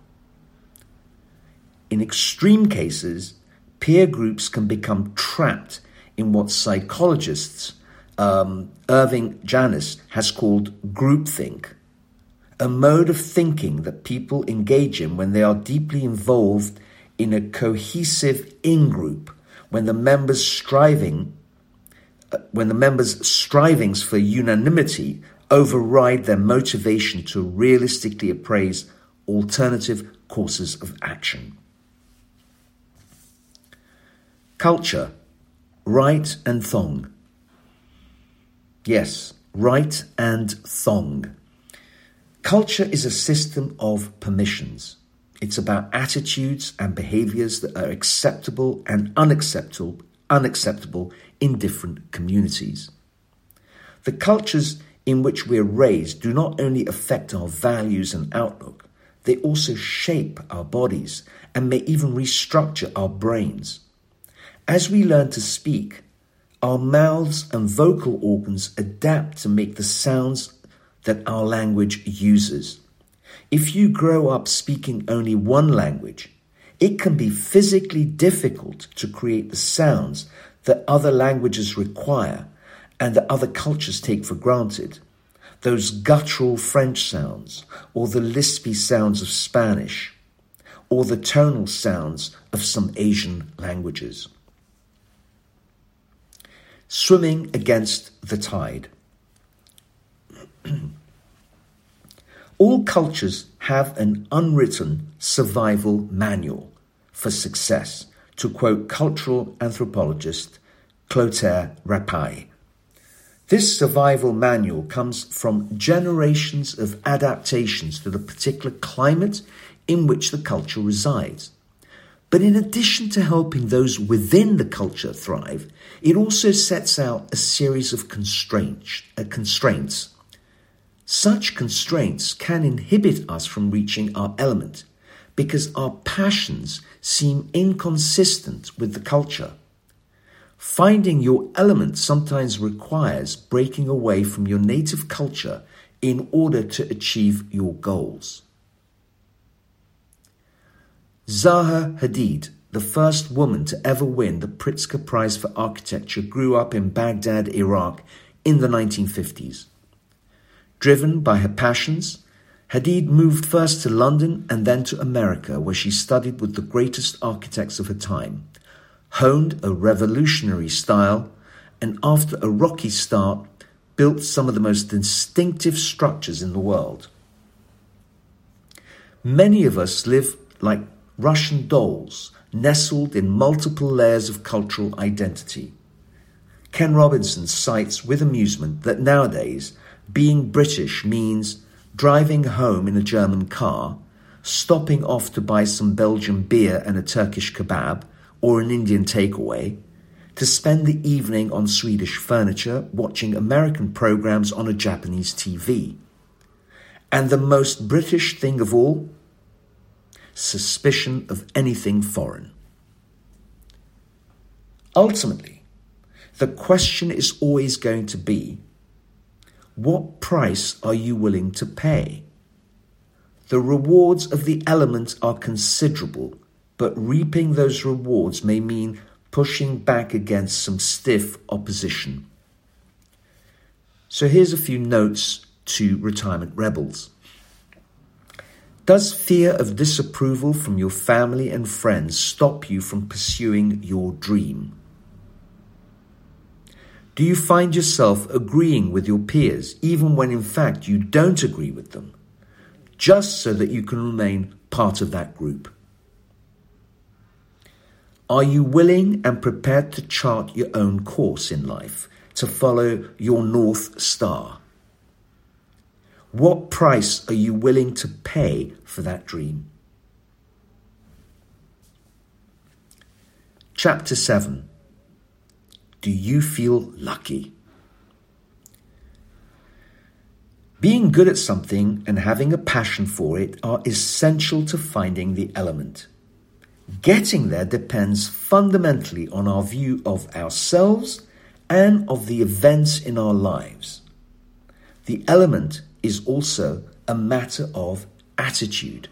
In extreme cases, peer groups can become trapped in what psychologists um, Irving Janis has called groupthink, a mode of thinking that people engage in when they are deeply involved in a cohesive in-group, when the members striving, uh, when the members' strivings for unanimity override their motivation to realistically appraise alternative courses of action. Culture, right and thong. Yes, right and thong. Culture is a system of permissions. It's about attitudes and behaviors that are acceptable and unacceptable, unacceptable in different communities. The cultures in which we're raised do not only affect our values and outlook, they also shape our bodies and may even restructure our brains. As we learn to speak, our mouths and vocal organs adapt to make the sounds that our language uses. If you grow up speaking only one language, it can be physically difficult to create the sounds that other languages require and that other cultures take for granted. Those guttural French sounds, or the lispy sounds of Spanish, or the tonal sounds of some Asian languages. Swimming against the tide. All cultures have an unwritten survival manual for success, to quote cultural anthropologist Clotaire Rapaille. This survival manual comes from generations of adaptations to the particular climate in which the culture resides. But in addition to helping those within the culture thrive, it also sets out a series of constraints. Uh, constraints. Such constraints can inhibit us from reaching our element because our passions seem inconsistent with the culture. Finding your element sometimes requires breaking away from your native culture in order to achieve your goals. Zaha Hadid, the the first woman to ever win the Pritzker Prize for Architecture, grew up in Baghdad, Iraq, in the nineteen fifties. Driven by her passions, Hadid moved first to London and then to America, where she studied with the greatest architects of her time, honed a revolutionary style, and after a rocky start, built some of the most distinctive structures in the world. Many of us live like Russian dolls, nestled in multiple layers of cultural identity. Ken Robinson cites with amusement that nowadays being British means driving home in a German car, stopping off to buy some Belgian beer and a Turkish kebab or an Indian takeaway, to spend the evening on Swedish furniture watching American programs on a Japanese T V. And the most British thing of all, suspicion of anything foreign. Ultimately, the question is always going to be, what price are you willing to pay? The rewards of the element are considerable, but reaping those rewards may mean pushing back against some stiff opposition. So here's a few notes to retirement rebels. Does fear of disapproval from your family and friends stop you from pursuing your dream? Do you find yourself agreeing with your peers, even when in fact you don't agree with them, just so that you can remain part of that group? Are you willing and prepared to chart your own course in life, to follow your North Star? What price are you willing to pay for that dream? Chapter seven. Do you feel lucky? Being good at something and having a passion for it are essential to finding the element. Getting there depends fundamentally on our view of ourselves and of the events in our lives. The element is also a matter of attitude.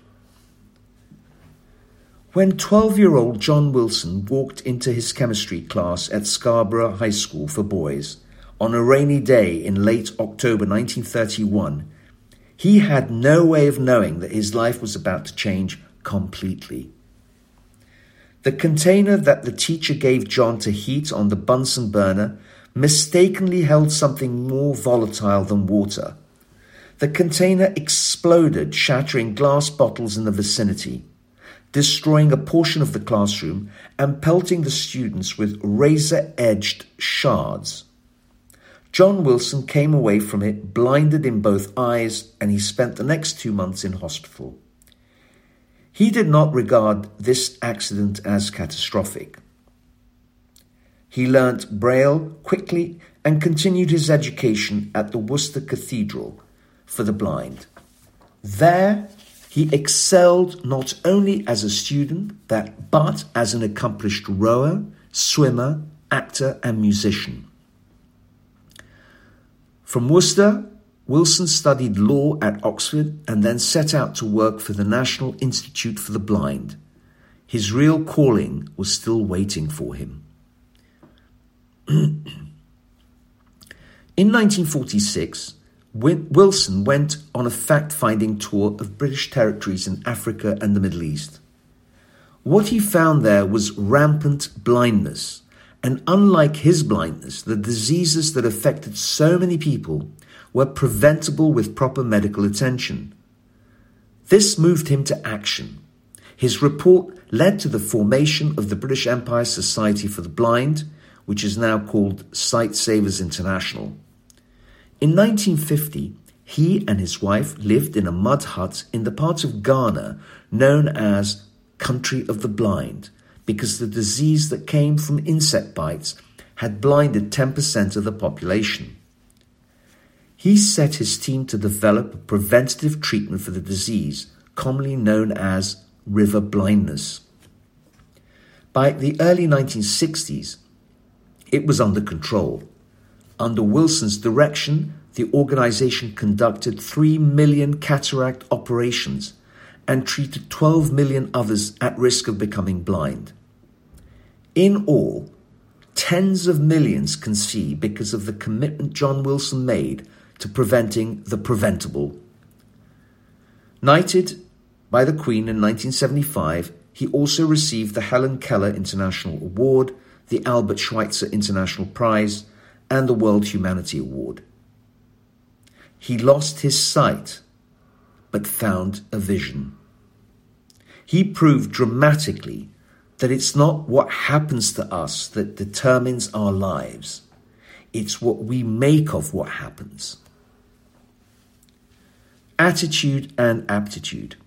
When twelve-year-old John Wilson walked into his chemistry class at Scarborough High School for boys on a rainy day in late October nineteen thirty-one, he had no way of knowing that his life was about to change completely. The container that the teacher gave John to heat on the Bunsen burner mistakenly held something more volatile than water. The container exploded, shattering glass bottles in the vicinity, destroying a portion of the classroom and pelting the students with razor-edged shards. John Wilson came away from it blinded in both eyes, and he spent the next two months in hospital. He did not regard this accident as catastrophic. He learnt Braille quickly and continued his education at the Worcester Cathedral for the blind. There, he excelled not only as a student, that, but as an accomplished rower, swimmer, actor, and musician. From Worcester, Wilson studied law at Oxford and then set out to work for the National Institute for the Blind. His real calling was still waiting for him. In nineteen forty-six, Wilson went on a fact-finding tour of British territories in Africa and the Middle East. What he found there was rampant blindness, and unlike his blindness, the diseases that affected so many people were preventable with proper medical attention. This moved him to action. His report led to the formation of the British Empire Society for the Blind, which is now called Sight Savers International. In nineteen fifty, he and his wife lived in a mud hut in the part of Ghana known as Country of the Blind, because the disease that came from insect bites had blinded ten percent of the population. He set his team to develop a preventative treatment for the disease, commonly known as river blindness. By the early nineteen sixties, it was under control. Under Wilson's direction, the organization conducted three million cataract operations and treated twelve million others at risk of becoming blind. In all, tens of millions can see because of the commitment John Wilson made to preventing the preventable. Knighted by the Queen in nineteen seventy-five, he also received the Helen Keller International Award, the Albert Schweitzer International Prize, and the World Humanity Award. He lost his sight, but found a vision. He proved dramatically that it's not what happens to us that determines our lives. It's what we make of what happens. Attitude and aptitude.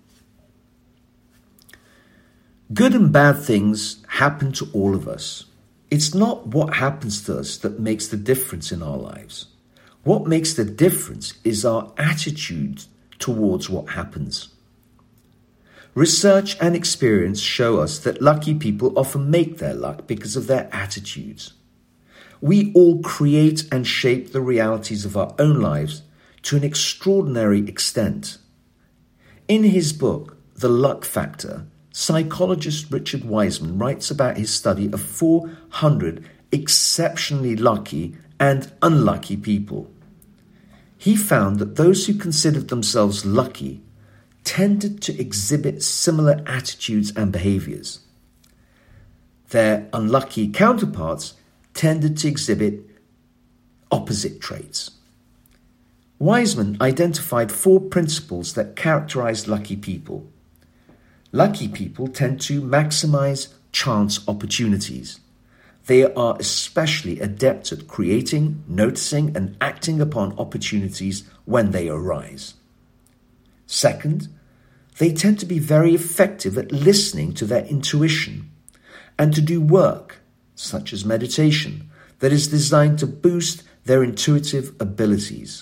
Good and bad things happen to all of us. It's not what happens to us that makes the difference in our lives. What makes the difference is our attitude towards what happens. Research and experience show us that lucky people often make their luck because of their attitudes. We all create and shape the realities of our own lives to an extraordinary extent. In his book, The Luck Factor, psychologist Richard Wiseman writes about his study of four hundred exceptionally lucky and unlucky people. He found that those who considered themselves lucky tended to exhibit similar attitudes and behaviors. Their unlucky counterparts tended to exhibit opposite traits. Wiseman identified four principles that characterize lucky people. Lucky people tend to maximize chance opportunities. They are especially adept at creating, noticing, and acting upon opportunities when they arise. Second, they tend to be very effective at listening to their intuition and to do work, such as meditation, that is designed to boost their intuitive abilities.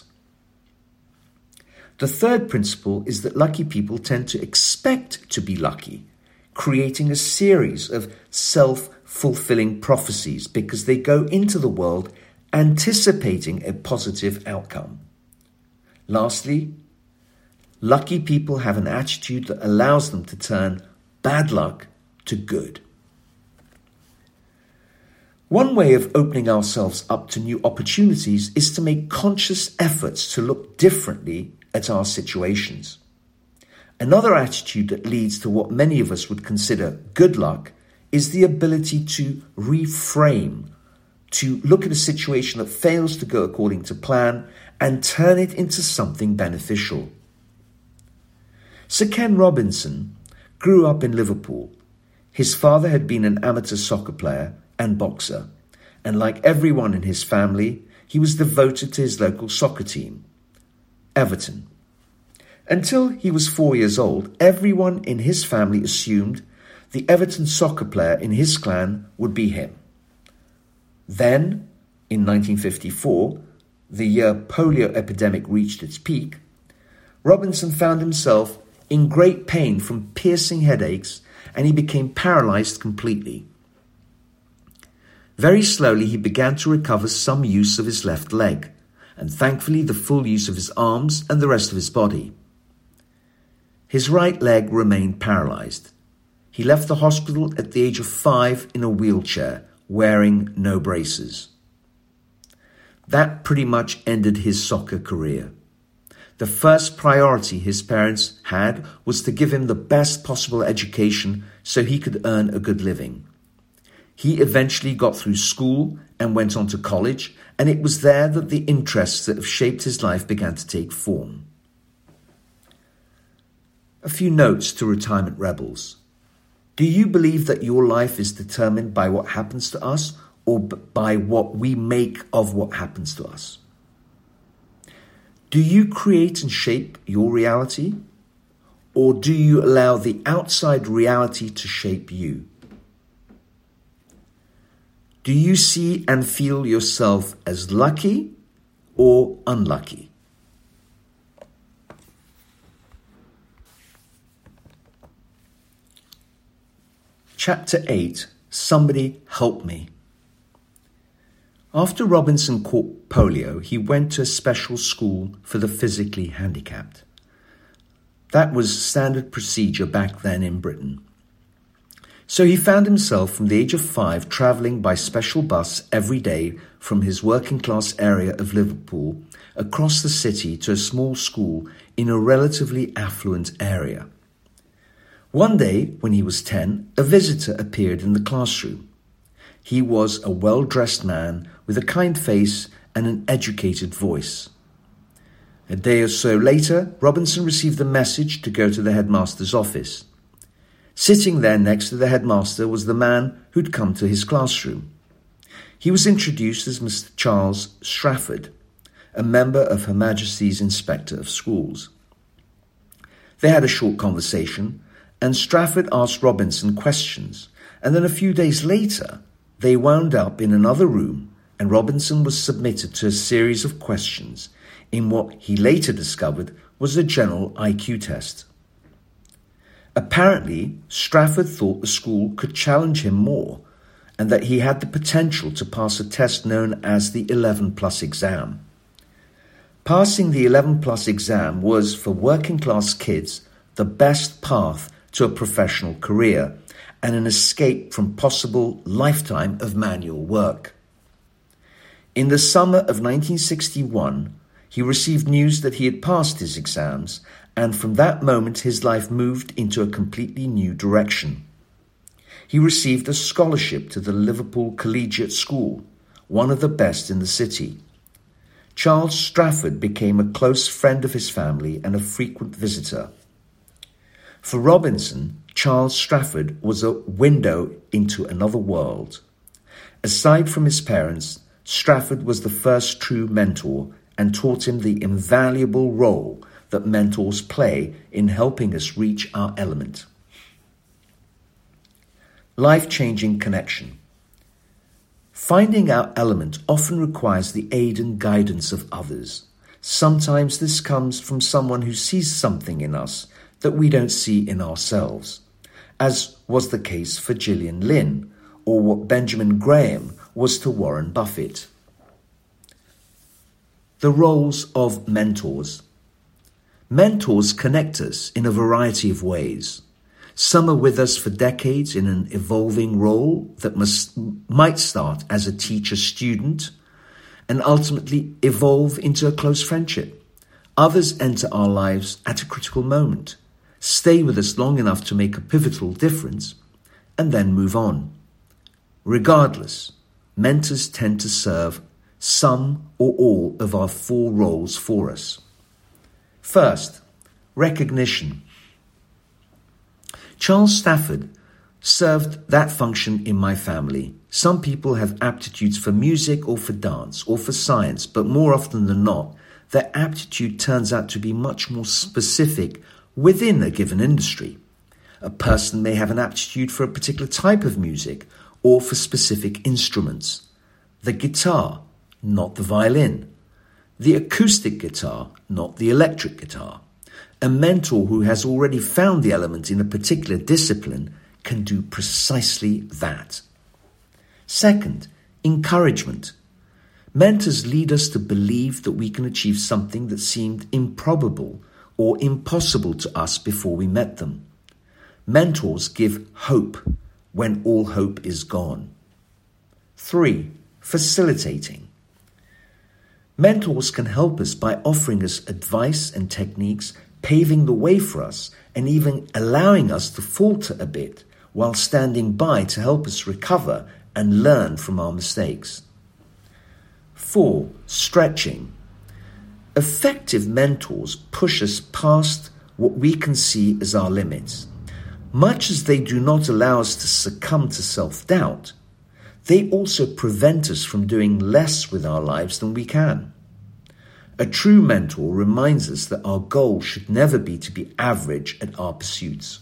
The third principle is that lucky people tend to expect to be lucky, creating a series of self-fulfilling prophecies because they go into the world anticipating a positive outcome. Lastly, lucky people have an attitude that allows them to turn bad luck to good. One way of opening ourselves up to new opportunities is to make conscious efforts to look differently at our situations. Another attitude that leads to what many of us would consider good luck is the ability to reframe, to look at a situation that fails to go according to plan and turn it into something beneficial. Sir Ken Robinson grew up in Liverpool. His father had been an amateur soccer player and boxer, and like everyone in his family, he was devoted to his local soccer team, Everton. Until he was four years old, everyone in his family assumed the Everton soccer player in his clan would be him. Then, in nineteen fifty-four, the year polio epidemic reached its peak, Robinson found himself in great pain from piercing headaches, and he became paralyzed completely. Very slowly he began to recover some use of his left leg, and thankfully the full use of his arms and the rest of his body. His right leg remained paralyzed. He left the hospital at the age of five in a wheelchair, wearing no braces. That pretty much ended his soccer career. The first priority his parents had was to give him the best possible education so he could earn a good living. He eventually got through school and went on to college, and it was there that the interests that have shaped his life began to take form. A few notes to retirement rebels. Do you believe that your life is determined by what happens to us or by what we make of what happens to us? Do you create and shape your reality, or do you allow the outside reality to shape you? Do you see and feel yourself as lucky or unlucky? Chapter eight, Somebody Help Me. After Robinson caught polio, he went to a special school for the physically handicapped. That was standard procedure back then in Britain. So he found himself from the age of five travelling by special bus every day from his working class area of Liverpool across the city to a small school in a relatively affluent area. One day, when he was ten, a visitor appeared in the classroom. He was a well-dressed man with a kind face and an educated voice. A day or so later, Robinson received a message to go to the headmaster's office. Sitting there next to the headmaster was the man who'd come to his classroom. He was introduced as Mister Charles Strafford, a member of Her Majesty's Inspector of Schools. They had a short conversation, and Strafford asked Robinson questions, and then a few days later, they wound up in another room, and Robinson was submitted to a series of questions in what he later discovered was a general I Q test. Apparently, Strafford thought the school could challenge him more and that he had the potential to pass a test known as the eleven plus exam. Passing the eleven plus exam was, for working class kids, the best path to a professional career and an escape from possible lifetime of manual work. In the summer of nineteen sixty-one, he received news that he had passed his exams, and from that moment his life moved into a completely new direction. He received a scholarship to the Liverpool Collegiate School, one of the best in the city. Charles Strafford became a close friend of his family and a frequent visitor. For Robinson, Charles Strafford was a window into another world. Aside from his parents, Strafford was the first true mentor and taught him the invaluable role that mentors play in helping us reach our element. Life-changing connection. Finding our element often requires the aid and guidance of others. Sometimes this comes from someone who sees something in us that we don't see in ourselves, as was the case for Gillian Lynne, or what Benjamin Graham was to Warren Buffett. The roles of mentors. Mentors connect us in a variety of ways. Some are with us for decades in an evolving role that must, might start as a teacher-student and ultimately evolve into a close friendship. Others enter our lives at a critical moment, stay with us long enough to make a pivotal difference, and then move on. Regardless, mentors tend to serve some or all of our four roles for us. First, recognition. Charles Strafford served that function in my family. Some people have aptitudes for music or for dance or for science, but more often than not, their aptitude turns out to be much more specific within a given industry. A person may have an aptitude for a particular type of music or for specific instruments. The guitar, not the violin. The acoustic guitar, not the electric guitar. A mentor who has already found the element in a particular discipline can do precisely that. Second, encouragement. Mentors lead us to believe that we can achieve something that seemed improbable or impossible to us before we met them. Mentors give hope when all hope is gone. Three, facilitating. Mentors can help us by offering us advice and techniques, paving the way for us, and even allowing us to falter a bit while standing by to help us recover and learn from our mistakes. Four, stretching. Effective mentors push us past what we can see as our limits. Much as they do not allow us to succumb to self-doubt, they also prevent us from doing less with our lives than we can. A true mentor reminds us that our goal should never be to be average at our pursuits.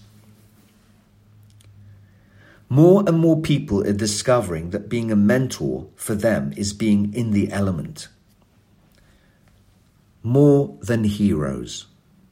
More and more people are discovering that being a mentor for them is being in the element. More than heroes.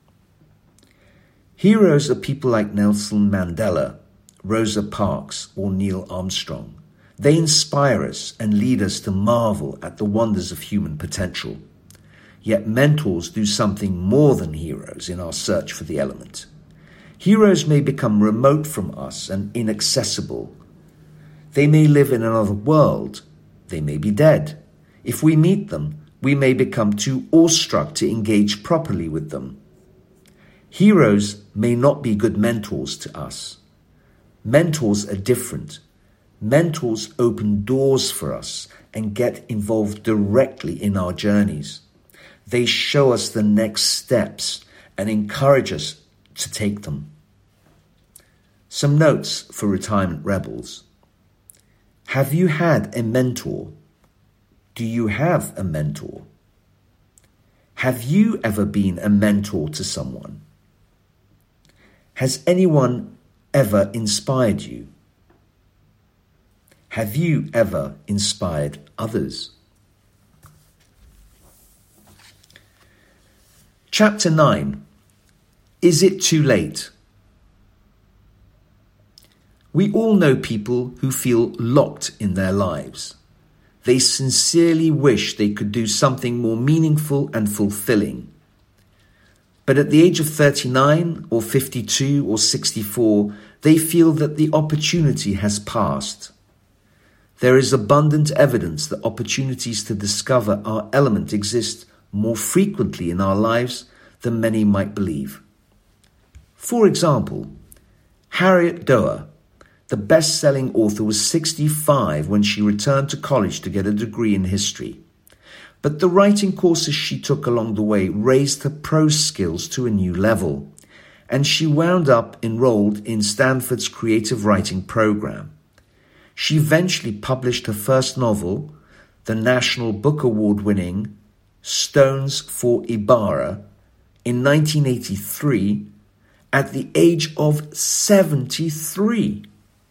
Heroes are people like Nelson Mandela, Rosa Parks, or Neil Armstrong. They inspire us and lead us to marvel at the wonders of human potential. Yet mentors do something more than heroes in our search for the element. Heroes may become remote from us and inaccessible. They may live in another world. They may be dead. If we meet them, we may become too awestruck to engage properly with them. Heroes may not be good mentors to us. Mentors are different. Mentors open doors for us and get involved directly in our journeys. They show us the next steps and encourage us to take them. Some notes for retirement rebels. Have you had a mentor? Do you have a mentor? Have you ever been a mentor to someone? Has anyone ever inspired you? Have you ever inspired others? Chapter nine. Is it too late? We all know people who feel locked in their lives. They sincerely wish they could do something more meaningful and fulfilling. But at the age of thirty-nine or fifty-two or sixty-four, they feel that the opportunity has passed. There is abundant evidence that opportunities to discover our element exist more frequently in our lives than many might believe. For example, Harriet Doerr, the best-selling author, was sixty-five when she returned to college to get a degree in history. But the writing courses she took along the way raised her prose skills to a new level, and she wound up enrolled in Stanford's creative writing program. She eventually published her first novel, the National Book Award-winning Stones for Ibarra, in nineteen eighty-three, at the age of seventy-three.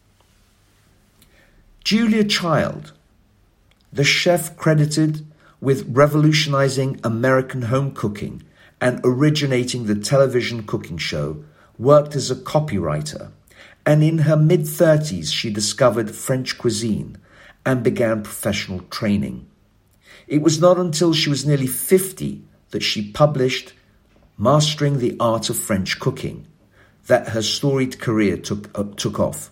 Julia Child, the chef credited with revolutionizing American home cooking and originating the television cooking show, worked as a copywriter, and in her mid-thirties she discovered French cuisine and began professional training. It was not until she was nearly fifty that she published Mastering the Art of French Cooking that her storied career took, uh, took off.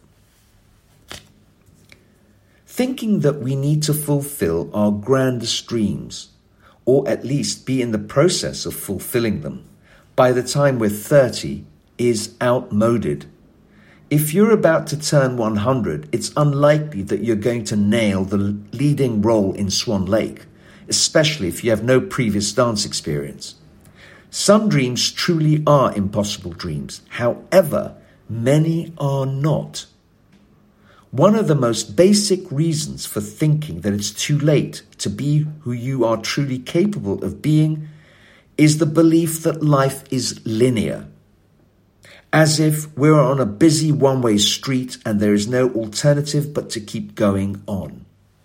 Thinking that we need to fulfill our grandest dreams, or at least be in the process of fulfilling them, by the time we're thirty, is outmoded. If you're about to turn one hundred, it's unlikely that you're going to nail the leading role in Swan Lake, especially if you have no previous dance experience. Some dreams truly are impossible dreams. However, many are not. One of the most basic reasons for thinking that it's too late to be who you are truly capable of being is the belief that life is linear, as if we're on a busy one-way street and there is no alternative but to keep going on.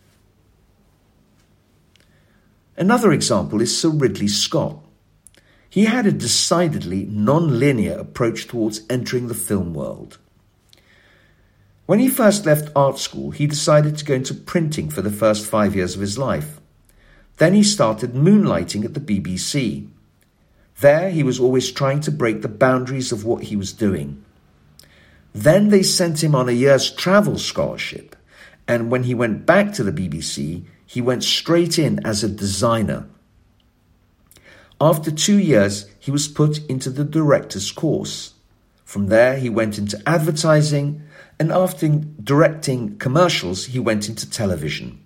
Another example is Sir Ridley Scott. He had a decidedly non-linear approach towards entering the film world. When he first left art school, he decided to go into printing for the first five years of his life. Then he started moonlighting at the B B C. There, he was always trying to break the boundaries of what he was doing. Then they sent him on a year's travel scholarship, and when he went back to the B B C, he went straight in as a designer. After two years, he was put into the director's course. From there, he went into advertising, and after directing commercials, he went into television.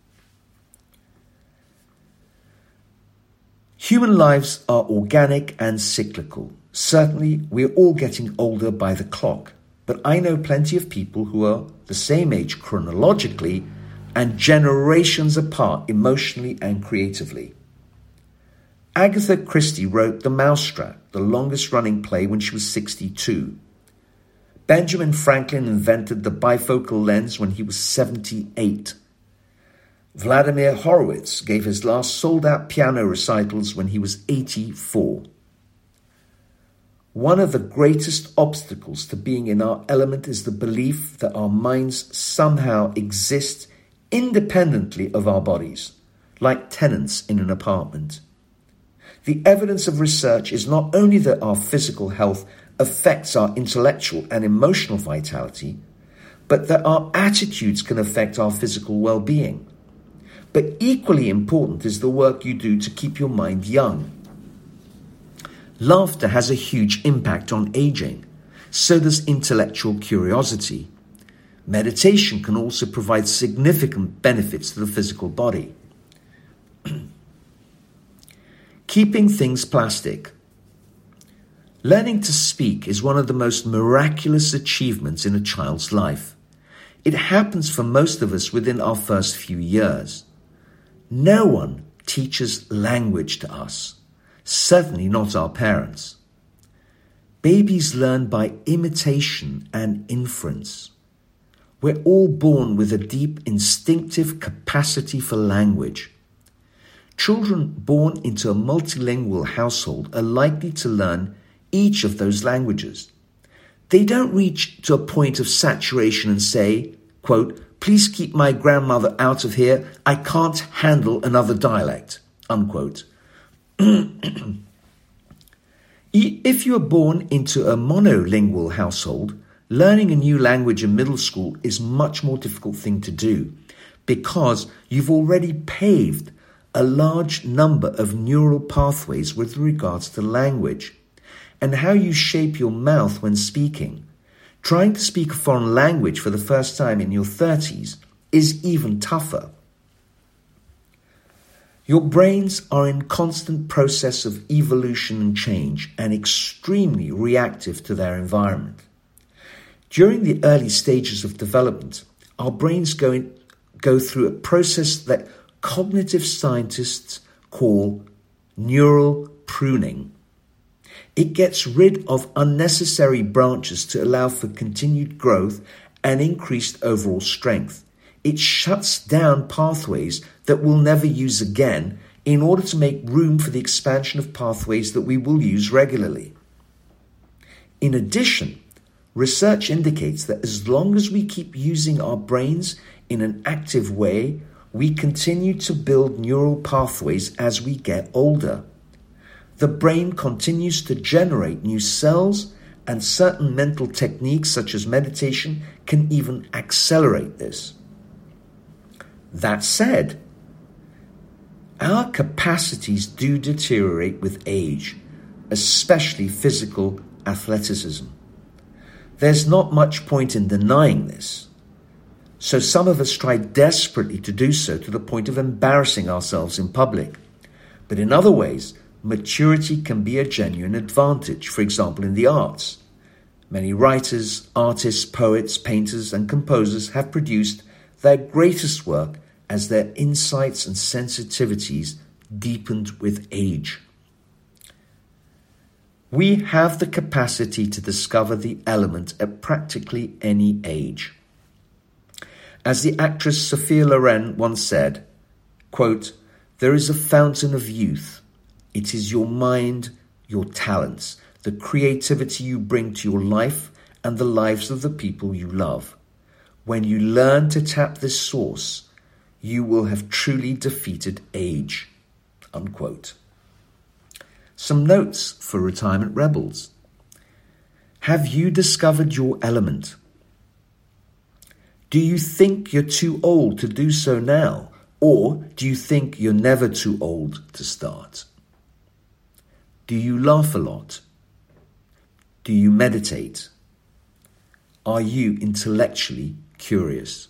Human lives are organic and cyclical. Certainly, we're all getting older by the clock, but I know plenty of people who are the same age chronologically and generations apart emotionally and creatively. Agatha Christie wrote The Mousetrap, the longest-running play, when she was sixty-two. Benjamin Franklin invented the bifocal lens when he was seventy-eight. Vladimir Horowitz gave his last sold-out piano recitals when he was eighty-four. One of the greatest obstacles to being in our element is the belief that our minds somehow exist independently of our bodies, like tenants in an apartment. The evidence of research is not only that our physical health affects our intellectual and emotional vitality, but that our attitudes can affect our physical well-being. But equally important is the work you do to keep your mind young. Laughter has a huge impact on aging. So does intellectual curiosity. Meditation can also provide significant benefits to the physical body. Keeping things plastic. Learning to speak is one of the most miraculous achievements in a child's life. It happens for most of us within our first few years. No one teaches language to us, certainly not our parents. Babies learn by imitation and inference. We're all born with a deep instinctive capacity for language. Children born into a multilingual household are likely to learn each of those languages. They don't reach to a point of saturation and say, quote, "Please keep my grandmother out of here. I can't handle another dialect," unquote. If you are born into a monolingual household, learning a new language in middle school is a much more difficult thing to do because you've already paved a large number of neural pathways with regards to language and how you shape your mouth when speaking. Trying to speak a foreign language for the first time in your thirties is even tougher. Your brains are in constant process of evolution and change and extremely reactive to their environment. During the early stages of development, our brains go, in, go through a process that cognitive scientists call neural pruning. It gets rid of unnecessary branches to allow for continued growth and increased overall strength. It shuts down pathways that we'll never use again in order to make room for the expansion of pathways that we will use regularly. In addition, research indicates that as long as we keep using our brains in an active way, we continue to build neural pathways as we get older. The brain continues to generate new cells, and certain mental techniques such as meditation can even accelerate this. That said, our capacities do deteriorate with age, especially physical athleticism. There's not much point in denying this. So some of us try desperately to do so to the point of embarrassing ourselves in public. But in other ways, maturity can be a genuine advantage, for example, in the arts. Many writers, artists, poets, painters, and composers have produced their greatest work as their insights and sensitivities deepened with age. We have the capacity to discover the element at practically any age. As the actress Sophia Loren once said, quote, "There is a fountain of youth. It is your mind, your talents, the creativity you bring to your life and the lives of the people you love. When you learn to tap this source, you will have truly defeated age," unquote. Some notes for retirement rebels. Have you discovered your element? Do you think you're too old to do so now, or do you think you're never too old to start? Do you laugh a lot? Do you meditate? Are you intellectually curious?